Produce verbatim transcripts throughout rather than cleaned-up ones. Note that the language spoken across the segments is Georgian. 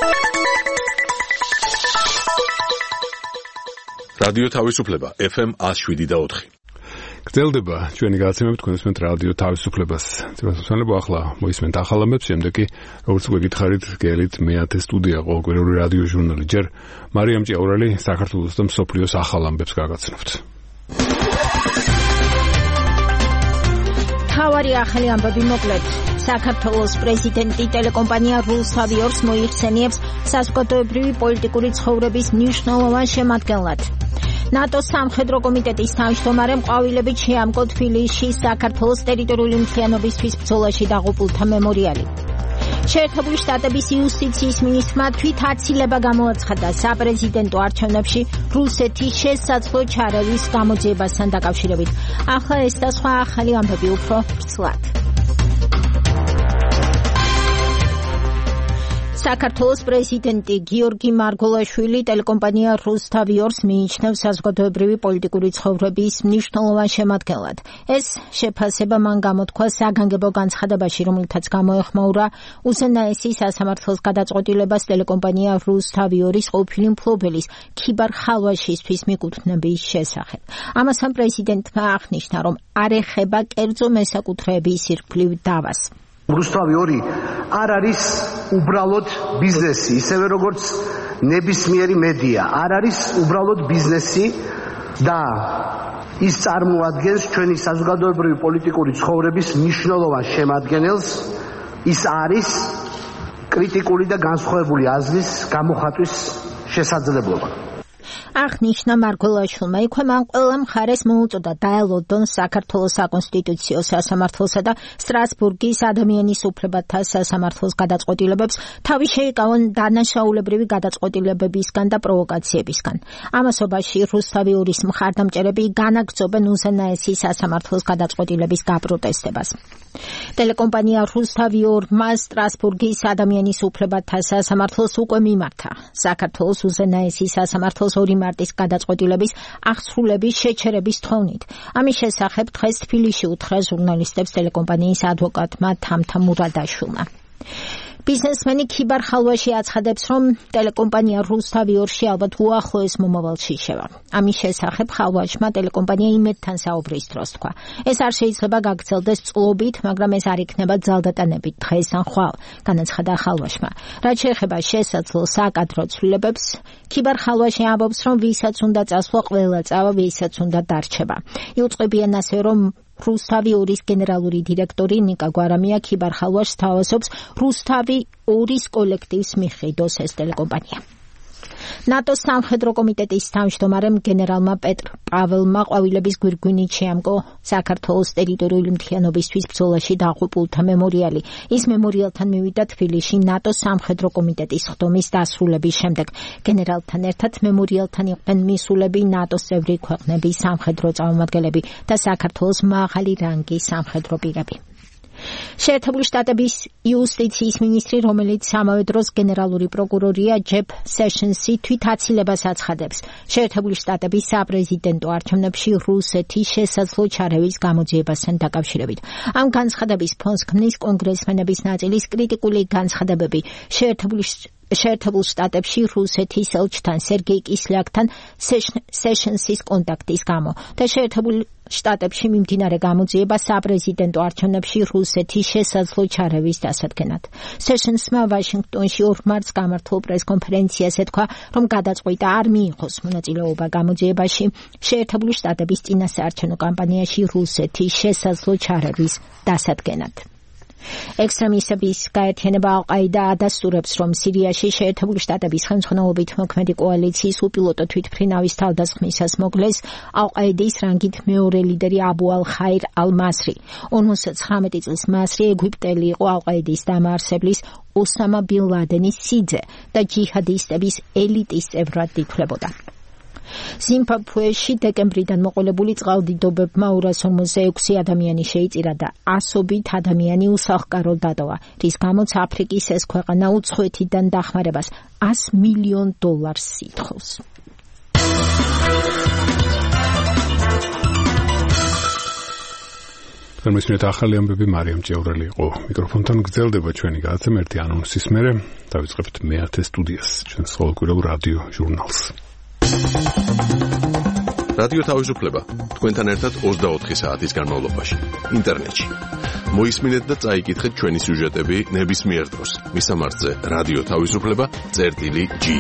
რადიო თავისუფლება ეფ ემ one oh seven და four. გრძელდება ჩვენი გადაცემები თქვენსმენთ რადიო თავისუფლებას. ძირითადად ახლა მოისმენთ ახალ ამბებს, შემდეგ კი როგორც უკვე გითხარით, გელით მეათე სტუდია ყოველკვირეული რადიო ჟურნალი ჯერ მარიამ ჭიაურელი საქართველოს და მსოფლიოს ახალ ამბებს გაგაცნობთ. თავარი ახალი ამბები მოკლედ. საქართველოს პრეზიდენტი ტელეკომპანია რუსთავიორს მოიხსენიებს საზოგადოებრივი პოლიტიკური ცხოვრების მნიშვნელოვან შემადგენლად. ნატოს სამხედრო კომიტეტის თავმჯდომარემ ყვავილებით შეამკო თბილისში საქართველოს ტერიტორიული მთლიანობისთვის ბრძოლაში დაღუპულთა მემორიალი. შეერთებული შტატების იუსტიციის მინისტრმა თვით აცილება გამოაცხადა საპრეზიდენტო არჩევნებში რუსეთის შესაძლო ჩარევის გამოძიებასთან დაკავშირებით. ახლა ეს და სხვა ახალი ამბები უფრო ვრცლად. საქართველოს პრეზიდენტი გიორგი მარგოლაშვილი ტელეკომპანია რუსთავიორს მიიჩნევს საზოგადოებრივი პოლიტიკური ცხოვრების მნიშვნელოვან შემადგენლად. ეს შეფასება მან გამოთქვა საგანგებო განცხადებაში, რომელთაც გამოეხმაურა უზენაესი სასამართლოს გადაწყვეტილებას ტელეკომპანია რუსთავიორის ყოფილი მფლობელის ქიბარ ხალვაშისთვის მიკუთვნების შესახებ. ამასთან პრეზიდენტმა აღნიშნა, რომ არ ეხება კერძო მესაკუთრეების ირგვლივ დავას. რუსთავიორი არ არის უბრალოდ ბიზნესი, ისევე როგორც ნებისმიერი მედია არ არის უბრალოდ ბიზნესი და ის წარმოადგენს ჩვენი საზოგადოებრივი პოლიტიკური ცხოვრების მნიშვნელოვან შემადგენელს. ის არის კრიტიკული და განსხვავებული აზრის გამოხატვის შესაძლებლობა. აღნიშნა მარგოლაშვილმა, იქვე მან ყველა მხარეს მოუწოდა დაელოდონ საქართველოს საკონსტიტუციო სასამართლოსა და სტრასბურგის ადამიანის უფლებათა სასამართლოს გადაწყვეტილებებს, თავი შეიკავონ დანაშაულებრივი გადაწყვეტილებებისგან და პროვოკაციებისგან. ამასობაში რუსთავიორის მხარდამჭერები განაგრძობენ უზენაესი სასამართლოს გადაწყვეტილების გაპროტესტებას. ტელეკომპანია რუსთავიორმა სტრასბურგის ადამიანის უფლებათა სასამართლოს უკვე მიმართა საქართველოს უზენაესი სასამართლოს ორი მარტის გადაწყვეტილების აღსრულების შეჩერების თხოვნით. ამის შესახებ დღეს თბილისში უთხრა ჟურნალისტებს ტელეკომპანიის ადვოკატმა თამთა მურადაშვილმა. ბიზნესმენი ქიბარ ხალვაში აცხადებს, რომ ტელეკომპანია რუსთავიორში ალბათ უახლოეს მომავალში შევა. ამის შესახებ ხალვაშმა ტელეკომპანია იმედთან საუბრის დროს თქვა. ეს არ შეიძლება გაგრძელდეს წლობით, მაგრამ ეს არ იქნება ძალდატანებით დღეს ან ხვალ, განაცხადა ხალვაშმა. რაც შეეხება შესაძლო საკადრო ცვლილებებს, ქიბარ ხალვაში ამბობს, რომ ვისაც უნდა წასვლა, ყველა წავა, ვისაც უნდა დარჩება. იუწყებიან ასევე, რომ რუსთავიორის გენერალური დირექტორი ნიკა გვარამია ქიბარ ხალვაშს თავაზობს რუსთავი ორის კოლექტივს მიხედოს ეს ტელეკომპანია. ნატოს სამხედრო კომიტეტის თავმჯდომარემ გენერალმა პეტრ პაველმა ყვავილების გვირგვინით შეამკო საქართველოს ტერიტორიული მთლიანობისთვის ბრძოლაში დაღუპულთა მემორიალი. ის მემორიალთან მივიდა თბილისში ნატოს სამხედრო კომიტეტის ხდომის დასრულების შემდეგ. გენერალთან ერთად მემორიალთან იყვნენ მისულები, ნატოს წევრი ქვეყნების სამხედრო წარმომადგენლები და საქართველოს მაღალი რანგის სამხედრო პირები. შეერთებული შტატების იუსტიციის მინისტრი, რომელიც ამავე დროს გენერალური პროკურორია ჯეფ სეშენსი თვით აცილებას აცხადებს შეერთებული შტატების საპრეზიდენტო არჩევნებში რუსეთის შესაძლო ჩარევის გამოძიებასთან დაკავშირებით. ამ განცხადების ფონს ქმნის კონგრესმენების ნაწილის კრიტიკული განცხადებები შეერთებული შეერთებულ შტატებში რუსეთის ელჩთან სერგეი კისლიაკთან სეშენსის კონტაქტის გამო და შეერთებულ შტატებში მიმდინარე გამოძიება საპრეზიდენტო არჩევნებში რუსეთის შესაძლო ჩარევის დასადგენად. სეშენსმა ვაშინგტონში ორ მარტს გამართულ პრესკონფერენციაზე თქვა, რომ გადაწყვიტა არ მიიღოს მონაწილეობა გამოძიებაში შეერთებული შტატების წინასაარჩევნო კამპანიაში რუსეთის შესაძლო ჩარევის დასადგენად. ექსტრემისტების გაერთიანება ალ-ყაიდა ადასტურებს, რომ სირიაში შეერთებული შტატების ხელმძღვანელობით მოქმედი კოალიციის უპილოტო თვითმფრინავის თავდასხმისას მოკლეს ალ-ყაიდის რანგით მეორე ლიდერი აბუ ალ-ხაირ ალ-მასრი. ორმოცდათხრამეტი წლის მასრი ეგვიპტელი იყო ალ-ყაიდის დამაარსებლის ოსამა ბინ ლადენის სიძე და ჯიჰადისტების ელიტის წევრად ითვლებოდა. ზიმბაბვეში დეკემბრიდან მოყოლებული წყალდიდობებმა ორას ორმოცდაექვსი ადამიანი შეიწირა და ასობით ადამიანი უსახლკაროდ დატოვა, რის გამოც აფრიკის ეს ქვეყანა უცხოეთიდან დახმარებას ას მილიონ დოლარს ითხოვს. Თორმეტ ახალი ამბები მარიამ ჭევრელი იყო. მიკროფონთან გრძელდება ჩვენი გადაცემა ერთი ანონსის მერე. დავიწყებთ მეათე სტუდიას, ჩვენ სოლკურელ რადიო ჟურნალს. რადიო თავისუფლება თქვენთან ერთად ოცდაოთხი საათის განმავლობაში ინტერნეტში. მოისმინეთ და წაიკითხეთ ჩვენი სიუჟეტები ნებისმიერ დროს. მისამართზე რადიო თავისუფლება წერტილი ჯი.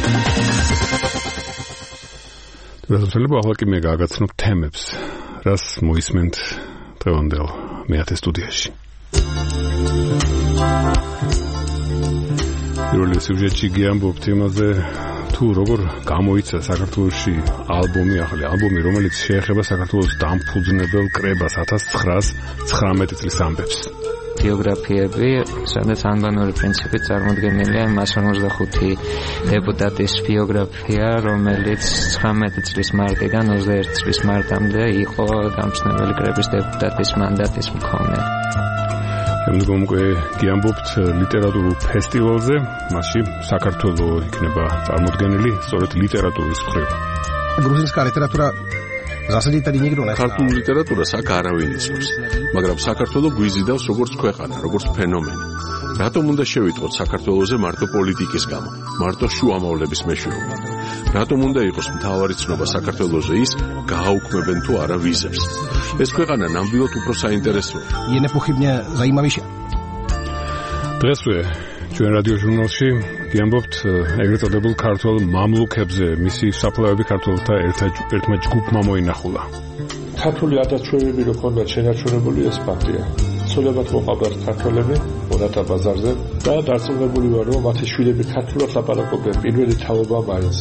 რასაძლოა ახლა კი მე გაგაცნობ თემებს, რას მოისმენთ დღევანდელ მეათე სტუდიაში. პირველი სიუჟეტი გიამბობთ იმაზე, თუ როგორ გამოიცა საქართველოში ალბომი, ახალი ალბომი, რომელიც შეეხება საქართველოს დამფუძნებელ კრებას ათას ცხრაას ცხრამეტი წლის ამბებს. ბიოგრაფიები, სადაც ანბანური პრინციპით წარმოდგენილია მას ორმოცდახუთი დეპუტატის ბიოგრაფია, რომელიც ცხრამეტი წლის მარტიდან ოცდაერთი წლის მარტამდე იყო დამფუძნებელი კრების დეპუტატის მანდატის მქონე. შემდგომ უკვე გიამბობთ ლიტერატურულ ფესტივალზე, მასში საქართველო იქნება წარმოდგენილი სწორედ ლიტერატურის მხრივ. Грузинская литература засади это не играет. ქართული ლიტერატურას აქ არავინ იცნობს, მაგრამ საქართველო გვიზიდავს როგორც ქვეყანა, როგორც ფენომენი. რატომ უნდა შევიტყოთ საქართველოზე მარტო პოლიტიკის გამო, მარტო შუამავლების მეშვეობით? რატომ უნდა იყოს მთავარი ცნობა საქართველოზე ის, გააუქმებენ თუ არა ვიზებს? ეს ქვეყანა ნამდვილად უფრო საინტერესოა. Je nepochybně zajímavější. დღესვე ჩვენ რადიო ჟურნალში გიამბობთ ეგრეთ წოდებულ ქართულ მამლუქებზე, მისი საფლავები ქართველთა ერთმა ჯგუფმა მოინახულა. ქართული ადაჩვევები რო ქონდათ შენარჩუნებული ეს ფაქტია. ცოლებად მოყავდათ ქართველები მონათა ბაზარზე და დარწმუნებული ვარ, რომ მათი შვილები ქართულად ლაპარაკობენ პირველი თაობა მაინც.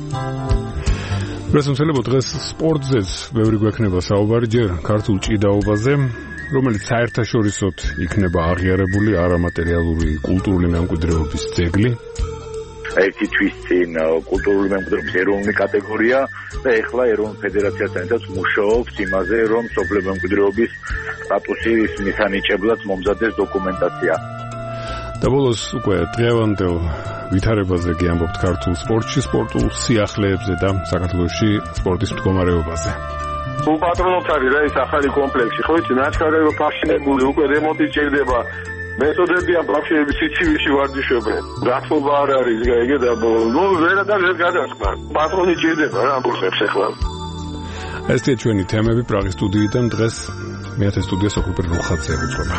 რასამცველებო დღეს სპორტზეც ბევრი გვექნება საუბარი ჯერ ქართულ ჭიდაობაზე, რომელიც საერთაშორისოდ იქნება აღიარებული არამატერიალური კულტურული მემკვიდრეობის ძეგლი. ერთი თვის წინ კულტურული მემკვიდრეობის ეროვნული კატეგორია და ეხლა ეროვნულ ფედერაციასთან მუშაობს იმაზე, რომ სოფლის მემკვიდრეობის სტატუსის მისანიჭებლად მომზადდეს დოკუმენტაცია. და ბოლოს უკვე დღევანდელ ვითარებაზე გიამბობთ ქართულ სპორტში, სპორტულ სიახლეებზე და საქართველოში სპორტის მდგომარეობაზე. უპატრონოთ არის რა ეს ახალი კომპლექსი, ხო იცი, ნაჩქარები ფაშინებული, უკვე რემონტი ჭირდება. მეთოდებია ბავშვები სიცივიში ვარჯიშობენ. გათხოვა არ არის გაიგე და ნუ ვერადარ ვერ გადასხმა. პატრონი ჭირდება რა ამბობს ახლა. ესეა ჩვენი თემები პრაღის სტუდიიდან დღეს მეათე სტუდია საკულტურო რუხაძე უძღვება.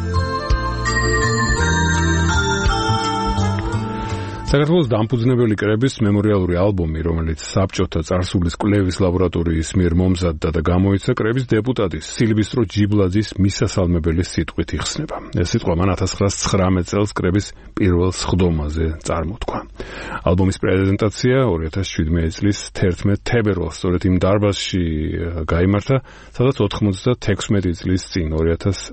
საქართველოს დამფუძნებელი კრების მემორიალური ალბომი, რომელიც საბჭოთა წარსულის კვლევის ლაბორატორიის მიერ მომზადდა და გამოიცა, კრების დეპუტატის სილვისტრო ჯიბლაძის მისასალმებელი სიტყვით იხსნება. ეს სიტყვა მან ათას ცხრაას ცხრამეტ წელს კრების პირველ სხდომაზე წარმოთქვა. ალბომის პრეზენტაცია ორი ათას შვიდმეტი წლის თერთმეტ თებერვალს სწორედ იმ დარბაზში გაიმართა, სადაც ოთხმოცდათექვსმეტი წლის წინ ორი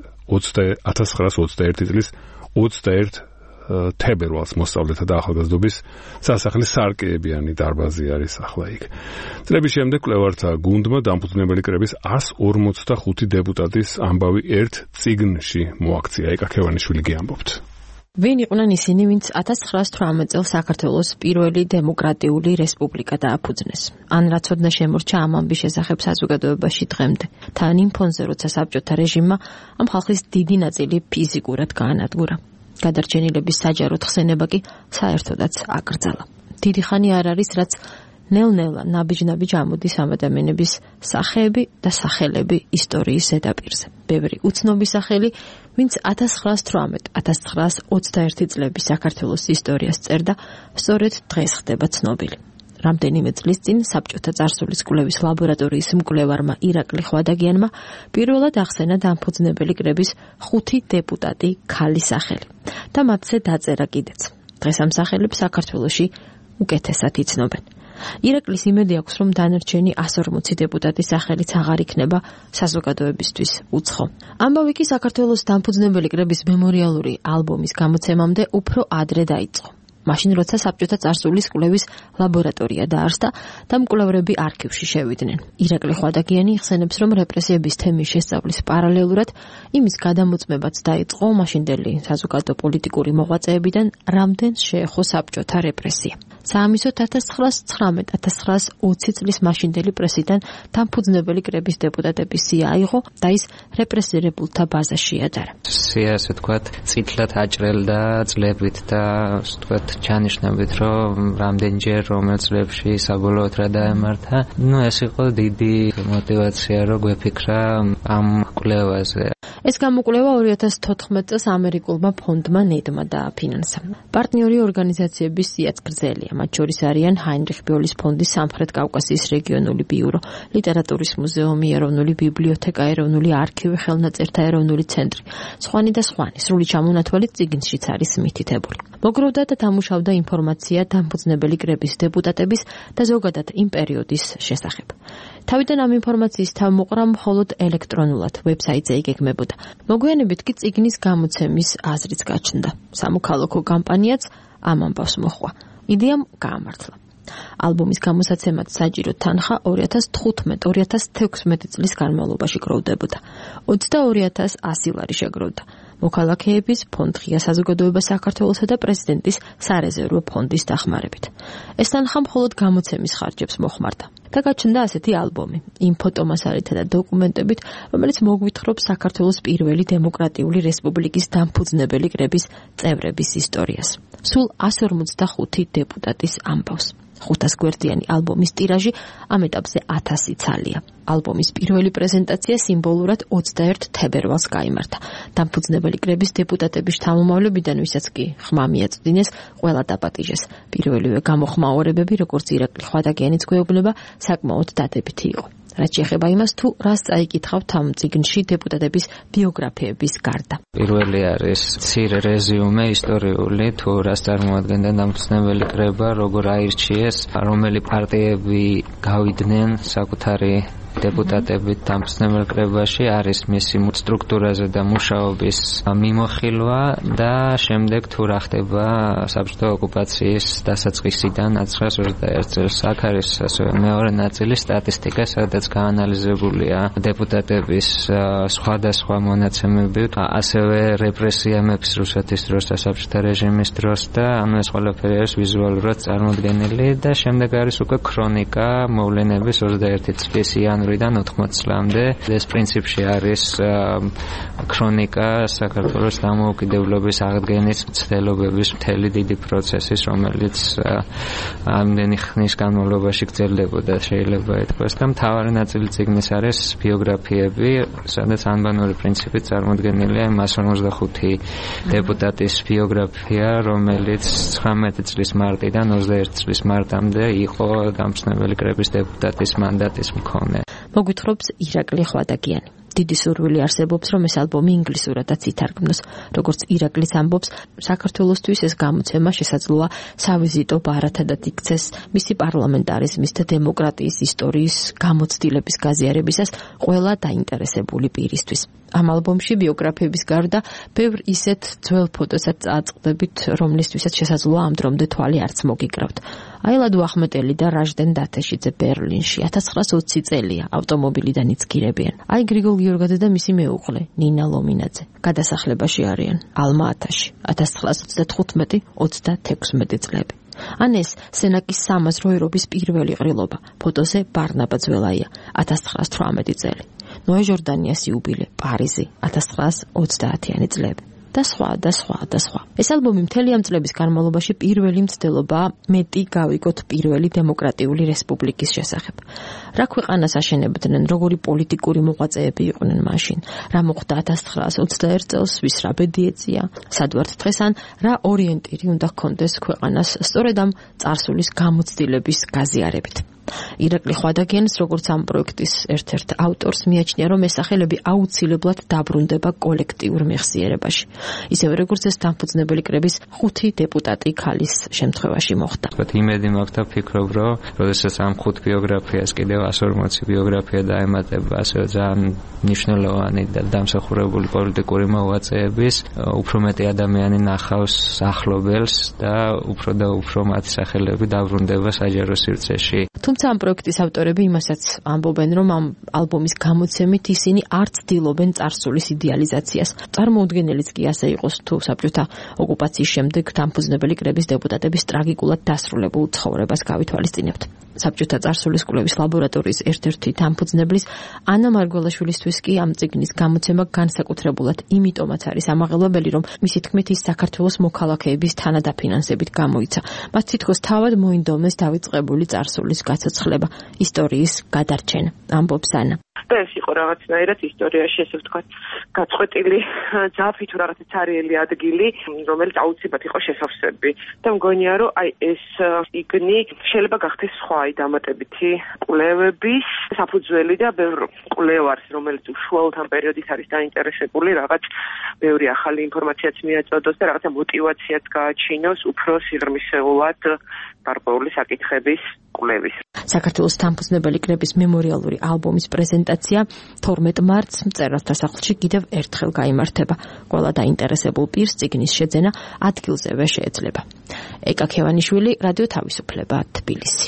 ათას ცხრაას ოცდაერთი წლის ოცდაერთი თებერვალს მოსწავლეთა და ახალგაზრდობის სასახლის სარკეებიანი დარბაზი არის ახლა იქ. წლების შემდეგ კვლევართა გუნდმა დამფუძნებელი კრების ასს ორმოცდახუთი დეპუტატის ამბავი ერთ წიგნში მოაქცია. ეკა ქევანიშვილი გიამბობთ. ვინ იყვნენ ისინი, ვინც ათას ცხრაას თვრამეტ წელს საქართველოს პირველი დემოკრატიული რესპუბლიკა დააფუძნეს? ან რა ცოდნა შემორჩა ამ ამბის შესახებ საზოგადოებაში დღემდე? თან იმ ფონზე, როცა საბჭოთა რეჟიმმა ამ ხალხის დიდი ნაწილი ფიზიკურად გაანადგურა. გადარჩენილების საჯაროდ ხსენება კი საერთოდაც აკრძალა. დიდი ხანი არ არის, რაც ნელ-ნელა ნაბიჯ-ნაბიჯ ამოდის ამ ადამიანების სახეები და სახელები ისტორიის ზედაპირზე. ბევრი უცნობი სახელი, ვინც ათას ცხრაას თვრამეტ ათას ცხრაას ოცდაერთი წლების საქართველოს ისტორიას წერდა, სწორედ დღეს ხდება ცნობილი. რამდენიმე წლის წინ საბჭოთა წარსულის კვლევის ლაბორატორიის მკვლევარმა ირაკლი ხვადაგიანმა პირველად ახსენა დამფუძნებელი კრების ხუთი დეპუტატი ქალის სახელი და მათზე დაწერა კიდეც. დღეს ამ სახელებს საქართველოში უკეთესად იცნობენ. ირაკლის იმედი აქვს, რომ დანარჩენი ასი ორმოცი დეპუტატის სახელიც აღარ იქნება საზოგადოებისთვის უცხო. ამბავი კი საქართველოს დამფუძნებელი კრების მემორიალური ალბომის გამოცემამდე უფრო ადრე დაიწყო. მაშინ როცა საბჭოთა წარსულის კვლევის ლაბორატორია დაარსდა და მკვლევრები არქივში შევიდნენ. ირაკლი ხვადაგიანი იხსენებს, რომ რეპრესიების თემის შესწავლის პარალელურად იმის გადამოწმებაც დაიწყო მაშინდელი საზოგადო პოლიტიკური მოღვაწეებიდან, რამდენს შეეხო საბჭოთა რეპრესია. საამისოდ ათას ცხრაას ცხრამეტ ათას ცხრაას ოცი წლის მაშინდელი პრესიდან დამფუძნებელი კრების დეპუტატების სია აიღო და ის რეპრესირებულთა ბაზაში იადარა. სია ასე თქვათ წითლად აჭრელდა წლებით და ასე თქვათ ჩანიშნებით რომ რამდენჯერ რომელ წლებში საბოლოოდ რა დაემართა. ნუ ეს იყო დიდი мотиваცია რომ გვეფიქრა ამ კვლევაზე. ეს გამოკვლევა ორი ათას თოთხმეტ წელს ამერიკულმა ფონდმა ნედმა დააფინანსა. პარტნიორი ორგანიზაციების სიაც გრძელია, მათ შორის არიან ჰაინრიხ ბიოლის ფონდის სამხრეთ კავკასიის რეგიონული ბიურო, ლიტერატურის მუზეუმი, ეროვნული ბიბლიოთეკა, ეროვნული არქივი, ხელნაწერთა ეროვნული ცენტრი, სხვანი და სხვანი, სრული ჩამონათვალი წიგნშიც არის მითითებული. მოგროვდა და დამუშავდა ინფორმაცია დამფუძნებელი კრების დეპუტატების და ზოგადად იმ პერიოდის შესახებ. თავიდან ამ ინფორმაციის თავმოყრა მხოლოდ ელექტრონულად ვებსაიტზე იგეგმებოდა. მოგვიანებით კი წიგნის გამოცემის აზრიც გაჩნდა. სამოქალაქო კამპანიაც ამ ამბავს მოჰყვა. იდეამ გაამართლა. ალბომის გამოსაცემად საჯირო თანხა ორი ათას თხუთმეტ ორი ათას თექვსმეტ წლის განმავლობაში გროვდებოდა. ოცდაორი ათას ასი ლარი შეგროვდა. მოქალაქეების ფონდ ღია საზოგადოება საქართველოსა და პრეზიდენტის სარეზერვო ფონდის დახმარებით. ეს თანხა მხოლოდ გამოცემის ხარჯებს მოხმარდა. და გაჩნდა ასეთი ალბომი, იმ ფოტომასალითა და დოკუმენტებით, რომელიც მოგვითხრობს საქართველოს პირველი დემოკრატიული რესპუბლიკის დამფუძნებელი კრების წევრების ისტორიას. სულ εκατს ორმოცდახუთი დეპუტატის ამბავს. ხუთას გვერდიანი ალბომის ტირაჟი ამ ეტაპზე ათასი ცალია. ალბომის პირველი პრეზენტაცია სიმბოლურად ოცდაერთ თებერვალს გაიმართა. დამფუძნებელი კრების დეპუტატების შთამომავლებიდან, ვისაც კი ხმა მიაწვდინეს, ყველა დაპატიჟეს. პირველივე გამოხმაურებები, როგორც ირაკლი ხვადაგიანის გვეუბნება, საკმაოდ დადებითი იყო. რაც შეეხება იმას, თუ რას წაიკითხავთ ამ წიგნში დეპუტატების ბიოგრაფიების გარდა. პირველი არის მცირე რეზიუმე ისტორიული, თუ რას წარმოადგენდა დამფუძნებელი კრება, როგორ აირჩიეს, რომელი პარტიები გავიდნენ საკუთარი დეპუტატებით დამფუძნებელ კრებაში, არის მისი სტრუქტურაზე და მუშაობის მიმოხილვა და შემდეგ თუ რა ხდება საბჭოთა ოკუპაციის დასაწყისიდან ათას ცხრაას ოცდაერთ წელს. აქ არის ასევე მეორე ნაწილი სტატისტიკა, სადაც გაანალიზებულია დეპუტატების სხვადასხვა მონაცემები, ასევე რეპრესია მეფის რუსეთის დროს და საბჭოთა რეჟიმის დროს და ანუ ეს ყველაფერი არის ვიზუალურად წარმოდგენილი და შემდეგ არის უკვე ქრონიკა მოვლენების ოცდაერთი წლის იანვრიდან ოთხმოცი წლამდე. ეს პრინციპში არის ქრონიკა საქართველოს დამოუკიდებლობის აღდგენის მცდელობების მთელი დიდი პროცესის, რომელიც ამდენი ხნის განმავლობაში გრძელდებოდა, შეიძლება ითქვას და მთავარი ნაწილი წიგნის არის ბიოგრაფიები, სადაც ანბანური პრინციპით წარმოდგენილია εκατს ორმოცდახუთი დეპუტატის ბიოგრაფია, რომელიც ცხრამეტი წლის მარტიდან ოცდაერთი წლის მარტამდე იყო დამფუძნებელი კრების დეპუტატის მანდატის მქონე. მოგვითხრობს ირაკლი ხვადაგიანი. დიდი სურვილი არსებობს, რომ ეს ალბომი ინგლისურადაც ითარგმნოს. როგორც ირაკლის ამბობს, საქართველოსთვის ეს გამოცემა შესაძლოა სავიზიტო ბარათადაც იქცეს მისი პარლამენტარიზმის და დემოკრატიის ისტორიის გამოცდილების გაზიარებისას ყველა დაინტერესებული პირისთვის. ამ ალბომში ბიოგრაფიების გარდა ბევრ ისეთ ძველ ფოტოსაც წააწყდებით, რომლისთვისაც შესაძლოა ამ დრომდე თვალი არც მოგიკრავთ. აილადო ახმეტელი და რაჟდენ დათეშიძე ბერლინში ათას ცხრაას ოცი წელია, ავტომობილიდან იცგირებიან. აი გრიგოლ გიორგაძე და მისი მეუღლე ნინა ლომინაძე გადასახლებაში არიან ალმა-ათაში ათას ცხრაას ოცდათხუთმეტი ოცდათექვსმეტი წლები. ან ეს სენაკის სამაზრო ერობის პირველი ყრილობა, ფოტოზე ბარნაბა ძველაია ათას ცხრაას თვრამეტი წელი. ნოე ჟორდანიას იუბილე, პარიზი ათას ცხრაას ოცდაათიანი წლები. და სხვა და სხვა და სხვა. ეს ალბომი მთელი ამ წლების განმავლობაში პირველი მცდელობაა მეტი გავიგოთ პირველი დემოკრატიული რესპუბლიკის შესახებ. რა ქვეყანას აშენებდნენ, როგორი პოლიტიკური მოღვაწეები იყვნენ მაშინ, რა მოხდა ათას ცხრაას ოცდაერთ წელს, ვის რა ბედი ეწია, სად ვართ დღეს ან რა ორიენტირი უნდა ჰქონდეს ქვეყანას სწორედ ამ წარსულის გამოცდილების გაზიარებით. ირაკლი ხვადაგიანის როგორც ამ პროექტის ერთ-ერთ ავტორს მიაჩნია, რომ ეს სახელები აუცილებლად დაბრუნდება კოლექტიურ მეხსიერებაში. ისევე როგორც ეს დამფუძნებელი კრების ხუთი დეპუტატი ქალის შემთხვევაში მოხდა. ვთქვათ, იმედი მაქვს და ფიქრობ, რომ როდესაც ამ ხუთ ბიოგრაფიას კიდევ εκατს ორმოცი ბიოგრაფია დაემატება, ასევე ძალიან მნიშვნელოვანი და დამსახურებული პოლიტიკური მოღვაწეების, უფრო მეტი ადამიანი ნახავს ახლობელს და უფრო და უფრო მათი სახელები დაბრუნდება საჯარო სივრცეში. თუმცა თუმცა ამ პროექტის ავტორები იმასაც ამბობენ, რომ ამ ალბომის გამოცემით ისინი არ ცდილობენ წარსულის იდეალიზაციას. წარმოუდგენელიც კი ასე იყოს, თუ საბჭოთა ოკუპაციის შემდეგ დამფუძნებელი კრების დეპუტატების ტრაგიკულად დასრულებულ ცხოვრებას გავითვალისწინებთ. საბჭოთა წარსულის კვლევის ლაბორატორიის ერთ-ერთი დამფუძნებლის ანა მარგველაშვილისთვის კი ამ წიგნის გამოცემა განსაკუთრებულად იმიტომაც არის ამაღელვებელი, რომ მისი თქმით ის საქართველოს მოქალაქეების თანადაფინანსებით გამოიცა. მას თითქოს თავად მოინდომეს დავიწყებული წარსულის გაცოცხლება, ისტორიის გადარჩენა, ამბობს ანა. და ეს იყო რაღაცნაირად ისტორიაში, ესე ვთქვათ, გაწყვეტილი ძაფი თუ რაღაცა ცარიელი ადგილი, რომელიც აუცილებლად იყო შესავსები. და მგონია, რომ აი ეს წიგნი შეიძლება გახდეს სხვა აი დამატებითი კვლევების საფუძველი და ბევრ კვლევარს, რომელიც უშუალოდ ამ პერიოდის არის დაინტერესებული, რაღაც ბევრი ახალი ინფორმაციაც მიაწოდოს და რაღაცა мотиваციაც გააჩინოს უფრო სიღრმისეულად გარკვეული საკითხების კვლევის. საქართველოს დამფუძნებელი კრების მემორიალური ალბომის პრეზენტაცია თორმეტ მარტს მწერალთა სახლში კიდევ ერთხელ გაიმართება. ყველა დაინტერესებულ პირს წიგნის შეძენა ადგილზევე შეეძლება. ეკა ქევანიშვილი, რადიო თავისუფლება, თბილისი.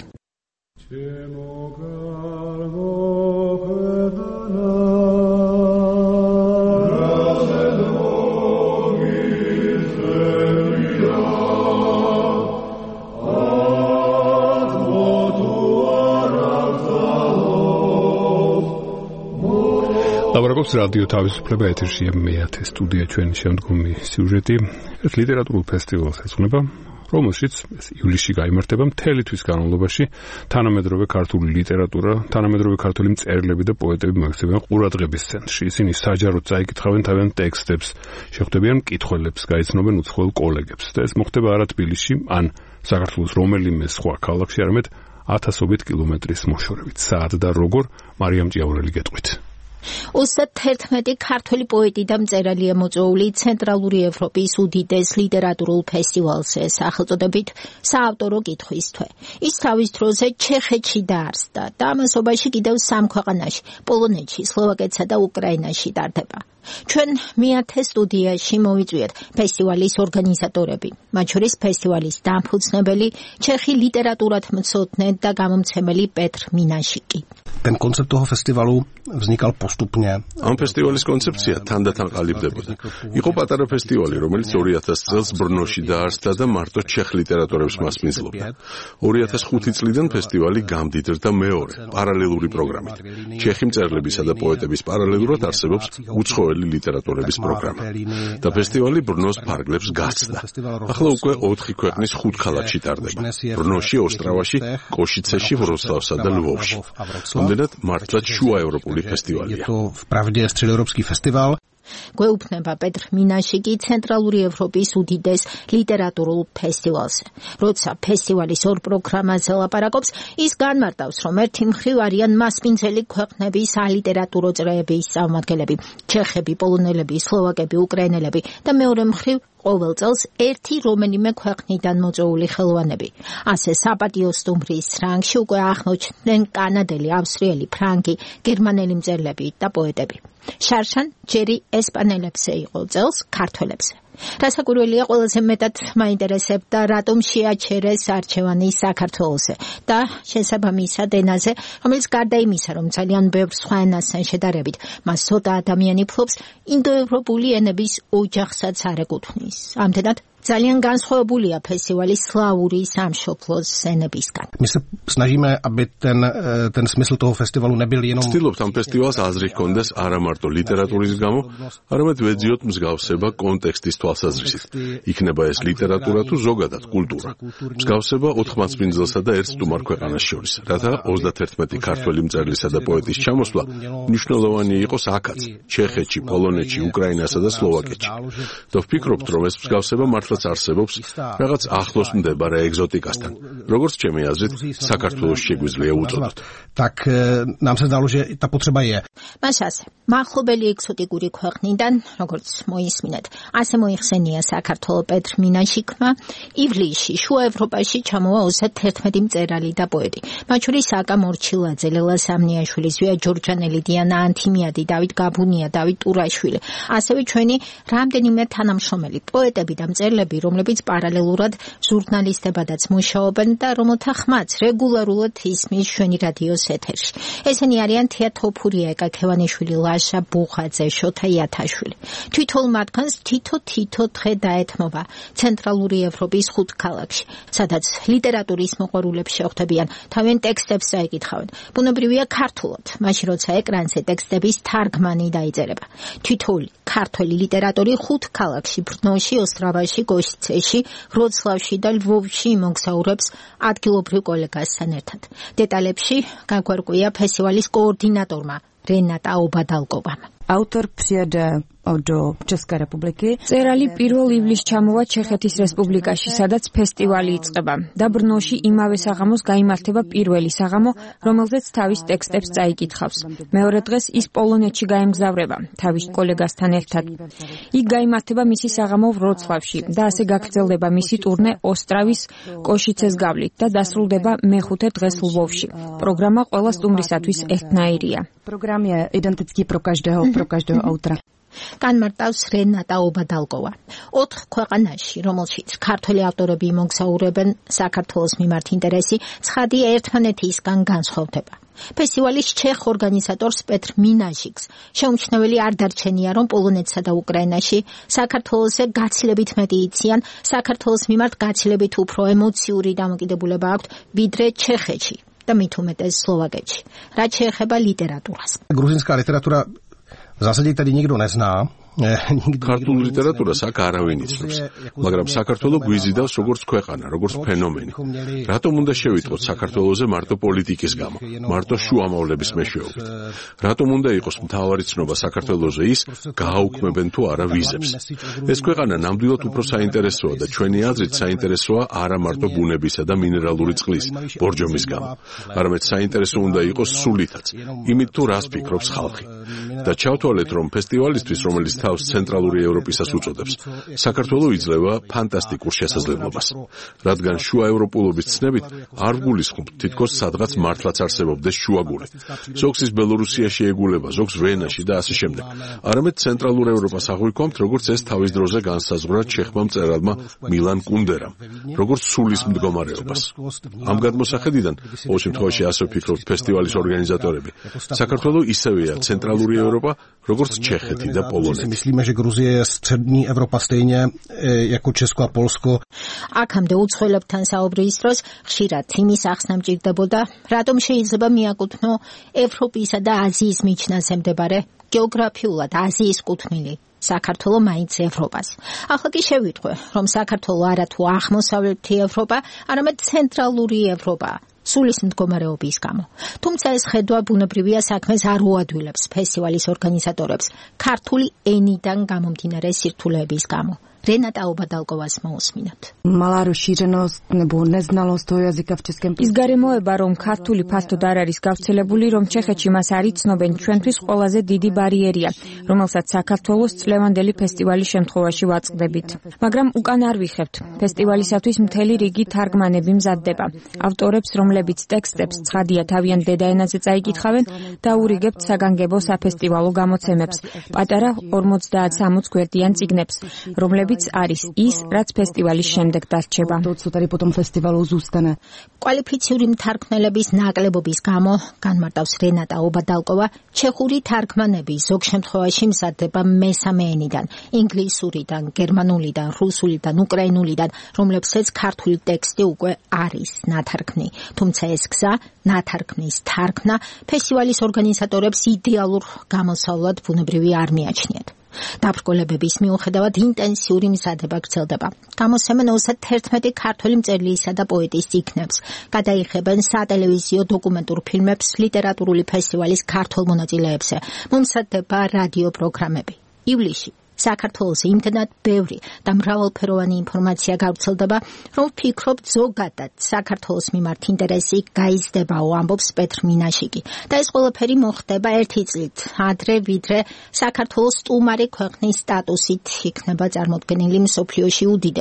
ლაბორატორიის რადიო თავისუფლება ეთერშია მეათე სტუდია ჩვენი შემდგომი სიუჟეტი ეს ლიტერატურულ ფესტივალს ეძღვნება რომელშიც ივლისში გაიმართება მთელი თვის განმავლობაში თანამედროვე ქართული ლიტერატურა თანამედროვე ქართული მწერლები და პოეტები მოექცევიან ყურადღების ცენტრში ისინი საჯაროდ წაიკითხავენ თავიანთ ტექსტებს შეხვდებიან მკითხველებს გაიცნობენ უცხოელ კოლეგებს და ეს მოხდება არა თბილისში ან საქართველოს რომელიმე სხვა ქალაქში არამედ ათასობით კილომეტრის მოშორებით საათ და როგორ მარიამ ჭიაურელი გეტყვით ოცდაერთმეტი ქართველი პოეტი და მწერალია მოწვეული ცენტრალური ევროპის უდიდეს ლიტერატურულ ფესტივალზე სახელწოდებით საავტორო კითხვის თვე. ის თავის დროზე ჩეხეთში დაარსდა და ამასობაში კიდევ სამ ქვეყანაში, პოლონეთში, სლოვაკეთსა და უკრაინაში ტარდება. ჩვენ მეათე სტუდიაში მოვიწვიეთ ფესტივალის ორგანიზატორები, მათ შორის ფესტივალის დამფუძნებელი ჩეხი ლიტერატურათმცოდნე და გამომცემელი პეტრ მინაშიკი. Ten koncept toho festivalu vznikal postupně. Am festivalis koncepcia თანდათან ყალიბდებოდა. იყო პატარა ფესტივალი, რომელიც ორი ათასი წელს ბრნოში დაარსდა და მარტო ჩეხ ლიტერატორებს მასპინძლობდა. ორი ათას ხუთი წლიდან ფესტივალი გამდიდრდა მეორე, პარალელური პროგრამით. ჩეხი მწერლებისა და პოეტების პარალელურად არსებობს უცხოელი ლიტერატურების პროგრამა. და ფესტივალი ბრნოს ფარგლებს გასცდა. ახლა უკვე ოთხი ქვეყნის ხუთ ქალაქში ტარდება. ბრნოში, ოსტრავაში, კოშიცეში, ვროცლავსა და ლვოვში. Ამდენად მართლაც შუაევროპული ფესტივალია. Je to vpravdě středoevropský festival. გვეუბნება პეტრ მინაშიკი ცენტრალური ევროპის უდიდეს ლიტერატურულ ფესტივალზე. როცა ფესტივალის ორ პროგრამაზე ლაპარაკობს, ის განმარტავს, რომ ერთი მხრივ არიან მასპინძელი ქვეყნების სალიტერატურო წრეების წარმომადგენლები, ჩეხები, პოლონელები, სლოვაკები, უკრაინელები და მეორე მხრივ ყოველ წელს ერთი რომელიმე ქვეყნიდან მოწვეული ხელოვანები. ასე საპატიო სტუმრის რანგში უკვე აღმოჩნდნენ კანადელი, ავსტრიელი, ფრანგი, გერმანელი მწერლები და პოეტები. შარშან ჯერი ესპანელებზე იყო წელს ქართველებზე. რასაკვირველია ყველაზე მეტად მაინტერესებდა რატომ შეაჩერეს არჩევანი საქართველოზე და შესაბამისად ენაზე, რომელიც გარდა იმისა, რომ ძალიან ბევრ სხვა ენასთან შედარებით, მას ცოტა ადამიანი ფლობს, ინდოევროპული ენების ოჯახსაც არ ეკუთვნის. ამდენად ძალიან განსხვავებულია ფესტივალი სლავური სამშობლოს ენებისგან. My se snažíme, aby ten ten smysl toho festivalu nebyl jenom Stylobთ ამ ფესტივალს აზრი ჰქონდეს არა მარტო ლიტერატურის გამო, არამედ ვეძიოთ მსგავსება კონტექსტის თვალსაზრისით. იქნება ეს ლიტერატურა თუ ზოგადად კულტურა. მსგავსება ოთხ მასპინძელსა და ერთ სტუმარ ქვეყანას შორის, რათა ოცდაერთმეტი ქართველი მწერლისა და პოეტის ჩამოსვლა მნიშვნელოვანი იყოს აქაც, ჩეხეთში, პოლონეთში, უკრაინასა და სლოვაკეთში. და ვფიქრობთ, რომ ეს მსგავსება მართლაც არსებობს რაღაც ახლოს მდებარე ეგზოტიკასთან. როგორც ჩემი აზრით, საქართველოს შეგვიძლია უწოდოთ. Tak nám se zdálo, že ta potřeba je. მას ასე, მახლობელი ეგზოტიკური ქვეყნიდან, როგორც მოისმინეთ, ასე მოიხსენია საქართველოს პეტრ მინაშიკმა, ივლისში შუა ევროპაში ჩამოვა ოცდაერთმეტი მწერალი და პოეტი. მათ შორის აკა მორჩილაძე, ლელა სამნიაშვილი, ზვია ჯორჯანელი, დიანა ანთიმიადი, დავით გაბუნია, დავით ტურაშვილი, ასევე ჩვენი რამდენიმე თანამშრომელი პოეტები და მწერლები საშუალებები, რომლებიც პარალელურად ჟურნალისტებადაც მუშაობენ და რომელთა ხმაც რეგულარულად ისმის ჩვენი რადიოს ეთერში. ესენი არიან თია თოფურია, ეკა ქევანიშვილი, ლაშა ბუხაძე, შოთა იათაშვილი. თვითონ მათგანს თითო-თითო დღე დაეთმობა ცენტრალური ევროპის ხუთ ქალაქში, სადაც ლიტერატურის მოყვარულებს შეხვდებიან, თავენ ტექსტებს წაიკითხავენ. ბუნებრივია ქართულად, მაშინ როცა ეკრანზე ტექსტების თარგმანი დაიწერება. თითოეული ქართველი ლიტერატორი ხუთ ქალაქში, ბრნოში, ოსტრავაში, გოშიცეში, ვროცლავში და ლვოვში იმოგზაურებს ადგილობრივ კოლეგასთან ერთად. დეტალებში გაგვარკვია ფესტივალის კოორდინატორმა რენატა ობადალკოვამ. Autor přijede do České republiky. წერალი პირველ ივლისს ჩამოვა ჩეხეთის რესპუბლიკაში, სადაც ფესტივალი იწყება. და ბრნოში იმავე საღამოს გაიმართება პირველი საღამო, რომელზეც თავის ტექსტებს წაიკითხავს. მეორე დღეს ის პოლონეთში გაემგზავრება თავის კოლეგასთან ერთად. იქ გაიმართება მისი საღამო ვროცლავში და ასე გაგრძელდება მისი ტურნე ოსტრავის კოშიცეს გავლით და დასრულდება მეხუთე დღეს ლვოვში. პროგრამა ყველა სტუმრისათვის ერთნაირია. Program je identický pro každého, pro každého autora. განმარტავს რენატა ობადალკოვა. ოთხ ქვეყანაში, რომელშიც ქართველი ავტორები იმოგზაურებენ, საქართველოს მიმართ ინტერესი ცხადი ერთმანეთისგან განსხვავდება. ფესტივალის ჩეხ ორგანიზატორს პეტრ მინაჟიკს შეუმჩნეველი არ დარჩენია, რომ პოლონეთსა და უკრაინაში საქართველოსზე გაცილებით მეტი იციან, საქართველოს მიმართ გაცილებით უფრო ემოციური დამოკიდებულება აქვთ, ვიდრე ჩეხეთში და მით უმეტეს სლოვაკეთში. რაც შეეხება ლიტერატურას. Грузинская литература в zásadě tady nikdo nezná. ქართულ ლიტერატურას აქ არავინ იცნობს, მაგრამ საქართველო გვიზიდავს როგორც ქვეყანა, როგორც ფენომენი. რატომ უნდა შევიტყოთ საქართველოზე მარტო პოლიტიკის გამო, მარტო შუამავლების მეშვეობით? რატომ უნდა იყოს მთავარი ცნობა საქართველოზე ის, გააუქმებენ თუ არა ვიზებს? ეს ქვეყანა ნამდვილად უფრო საინტერესოა და ჩვენი აზრით საინტერესოა არა მარტო ბუნებისა და მინერალური წყლის, ბორჯომის გამო, არამედ საინტერესო უნდა იყოს სულითაც, იმით თუ რას ფიქრობს ხალხი. და ჩავთვალეთ, რომ ფესტივალისთვის, რომელიც თავს ცენტრალური ევროპისას უწოდებს, საქართველო იძლევა ფანტასტიკურ შესაძლებლობას, რადგან შუა ევროპულობის ცნებით არ გულისხმობთ თითქოს სადღაც მართლაც არსებობდეს შუაგული. ზოგს ის ბელორუსიაში ეგულება, ზოგს ვენაში და ასე შემდეგ. არამედ ცენტრალურ ევროპას აღვიქვამთ, როგორც ეს თავის დროზე განსაზღვრა ჩეხმა მწერალმა მილან კუნდერამ, როგორც სულის მდგომარეობას. ამ გადმოსახედიდან, ყოველ შემთხვევაში ასე ვფიქრობთ ფესტივალის ორგანიზატორები, საქართველო ისევეა ცენტრალური ევროპა, როგორც ჩეხეთი და პოლონეთი. Myslíme, že Gruzie je střední Evropa stejně jako Česko a Polsko. აქამდე უცხოელებთან საუბრის დროს ხშირად იმის ახსნა მჭირდებოდა, რატომ შეიძლება მიაკუთვნო ევროპისა და აზიის მიჯნაზე მდებარე გეოგრაფიულად აზიის კუთვნილი საქართველო მაინც ევროპას. ახლა კი შევიტყვე, რომ საქართველო არა თუ აღმოსავლეთი ევროპა, არამედ ცენტრალური ევროპა. სულის მდგომარეობის გამო. თუმცა ეს ხედვა ბუნებრივია საქმეს არ უადვილებს ფესტივალის ორგანიზატორებს ქართული ენიდან გამომდინარე სირთულეების გამო. რენატა ობადალკოვას მოусმინოთ. Malá rozšířenost nebo neznalost toho jazyka v českém. ის გარემოება, რომ ქართული ფართოდ არ არის გავრცელებული, რომ ჩეხეთში მას არ იცნობენ, ჩვენთვის ყველაზე დიდი ბარიერია, რომელსაც საქართველოს წლევანდელი ფესტივალის შემთხვევაში ვაწყდებით. მაგრამ უკან არ ვიხებთ. ფესტივალისათვის მთელი რიგი თარგმანები მზადდება. ავტორებს, რომლებიც ტექსტებს ცხადია თავიანთ დედაენაზე წაიკითხავენ, დაურიგებთ საგანგებო საფესტივალო გამოცემებს, პატარა ორმოცდაათ-სამოცდაათ გვერდიან წიგნებს, რომლებიც არის ის, რაც ფესტივალის შემდეგ დარჩება. კვალიფიციური მთარგმნელების ნაკლებობის გამო, განმარტავს რენატა ობადალკოვა, ჩეხური თარგმანები ზოგ შემთხვევაში მზადდება მესამე ენიდან, ინგლისურიდან, გერმანულიდან, რუსულიდან, უკრაინულიდან, რომლებსაც ქართული ტექსტი უკვე არის ნათარგმნი. თუმცა ეს გზა, ნათარგმნის თარგმნა, ფესტივალის ორგანიზატორებს იდეალურ გამოსავლად ბუნებრივი არ მიაჩნიათ. დაბრკოლებების მიუხედავად ინტენსიური მზადება გრძელდება. გამოსცემენ ოცდაერთმეტი ქართველი მწერლისა და პოეტის წიგნებს, გადაიხებენ სატელევიზიო დოკუმენტურ ფილმებს ლიტერატურული ფესტივალის ქართულ მონაწილეებზე, მომზადდება რადიო პროგრამები. ივლისში საქართველოს იმდენად ბევრი და მრავალფეროვანი ინფორმაცია გავრცელდება, რომ ვფიქრობთ ზოგადად საქართველოს მიმართ ინტერესი გაიზრდებაო, ამბობს პეტრ მინაშიკი. და ეს ყველაფერი მოხდება ერთი წლით ადრე, ვიდრე საქართველოს სტუმარი ქვეყნის სტატუსით იქნება წარმოდგენილი მსოფლიოში უდიდეს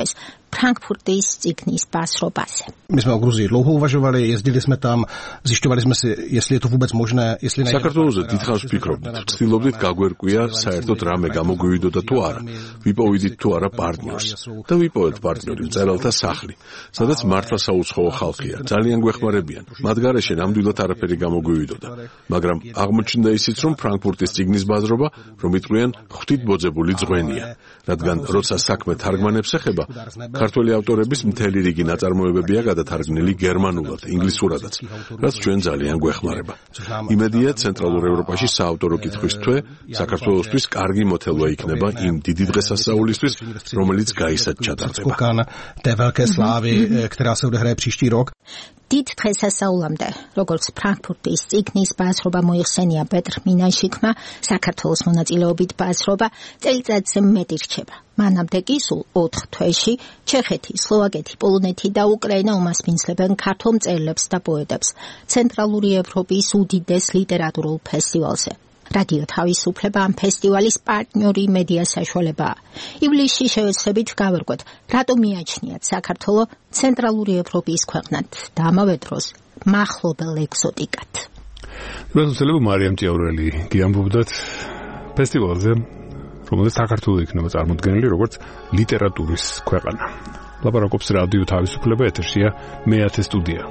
Frankfurtis цикнис пасробасе. My jsme o Gruzii dlouho uvažovali, jezdili jsme tam, zjišťovali jsme si, jestli je to vůbec možné, jestli ne. საქართველოზე დიდხანს ვფიქრობდით, ვცდილობდით გაგვერკვია საერთოდ რამე გამოგვივიდოდა თუ არა. ვიპოვიდით თუ არა პარტნიორს. და ვიპოვეთ პარტნიორი, მწერალთა სახლი, სადაც მართლა საუცხოო ხალხია, ძალიან გვეხმარებიან. მათ გარეშე ნამდვილად არაფერი გამოგვივიდოდა. მაგრამ აღმოჩნდა ისიც, რომ ფრანკფურტის ციგნის ბაზრობა, რომ იტყვიან, ღვთით ბოძებული ძღვენია, რადგან როცა საქმე თარგმანებს ეხება, ქართველი ავტორების მთელი რიგი ნაწარმოებებია გადათარგმნილი გერმანულად, ინგლისურადაც, რაც ჩვენ ძალიან გვეხმარება. იმედია, ცენტრალურ ევროპაში საავტორო კითხვის თვე საქართველოსთვის კარგი მოთელვა იქნება იმ დიდი დღესასწაულისთვის, რომელიც გაისად ჩატარდება. Té velké slávy, která se odehraje příští rok. დიდ დღესასწაულამდე, როგორც ფრანკფურტის ციგნის ბაზრობა მოიხსენია პეტრ მინაშიკმა, საქართველოს მონაწილეობით ბაზრობა წელიწადზე მეტი რჩება. მანამდე კი სულ ოთხ თვეში ჩეხეთი, სლოვაკეთი, პოლონეთი და უკრაინა უმასპინძლებენ ქართულ მწერლებს და პოეტებს ცენტრალური ევროპის უდიდეს ლიტერატურულ ფესტივალზე. რადიო თავისუფლება ამ ფესტივალის პარტნიორი მედია საშუალებაა. ივლისში შევეცდებით გავერკვეთ, რატომ მიაჩნიათ საქართველო ცენტრალური ევროპის ქვეყნად და ამავე დროს მახლობელ ეგზოტიკად. მეგობრებო, მარიამ ჭიაურელი გიამბობდათ ფესტივალზე, რომელიც საქართველო იქნება წარმოდგენილი როგორც ლიტერატურის ქვეყანა. ლაპარაკობს რადიო თავისუფლება, ეთერშია მეათე სტუდია.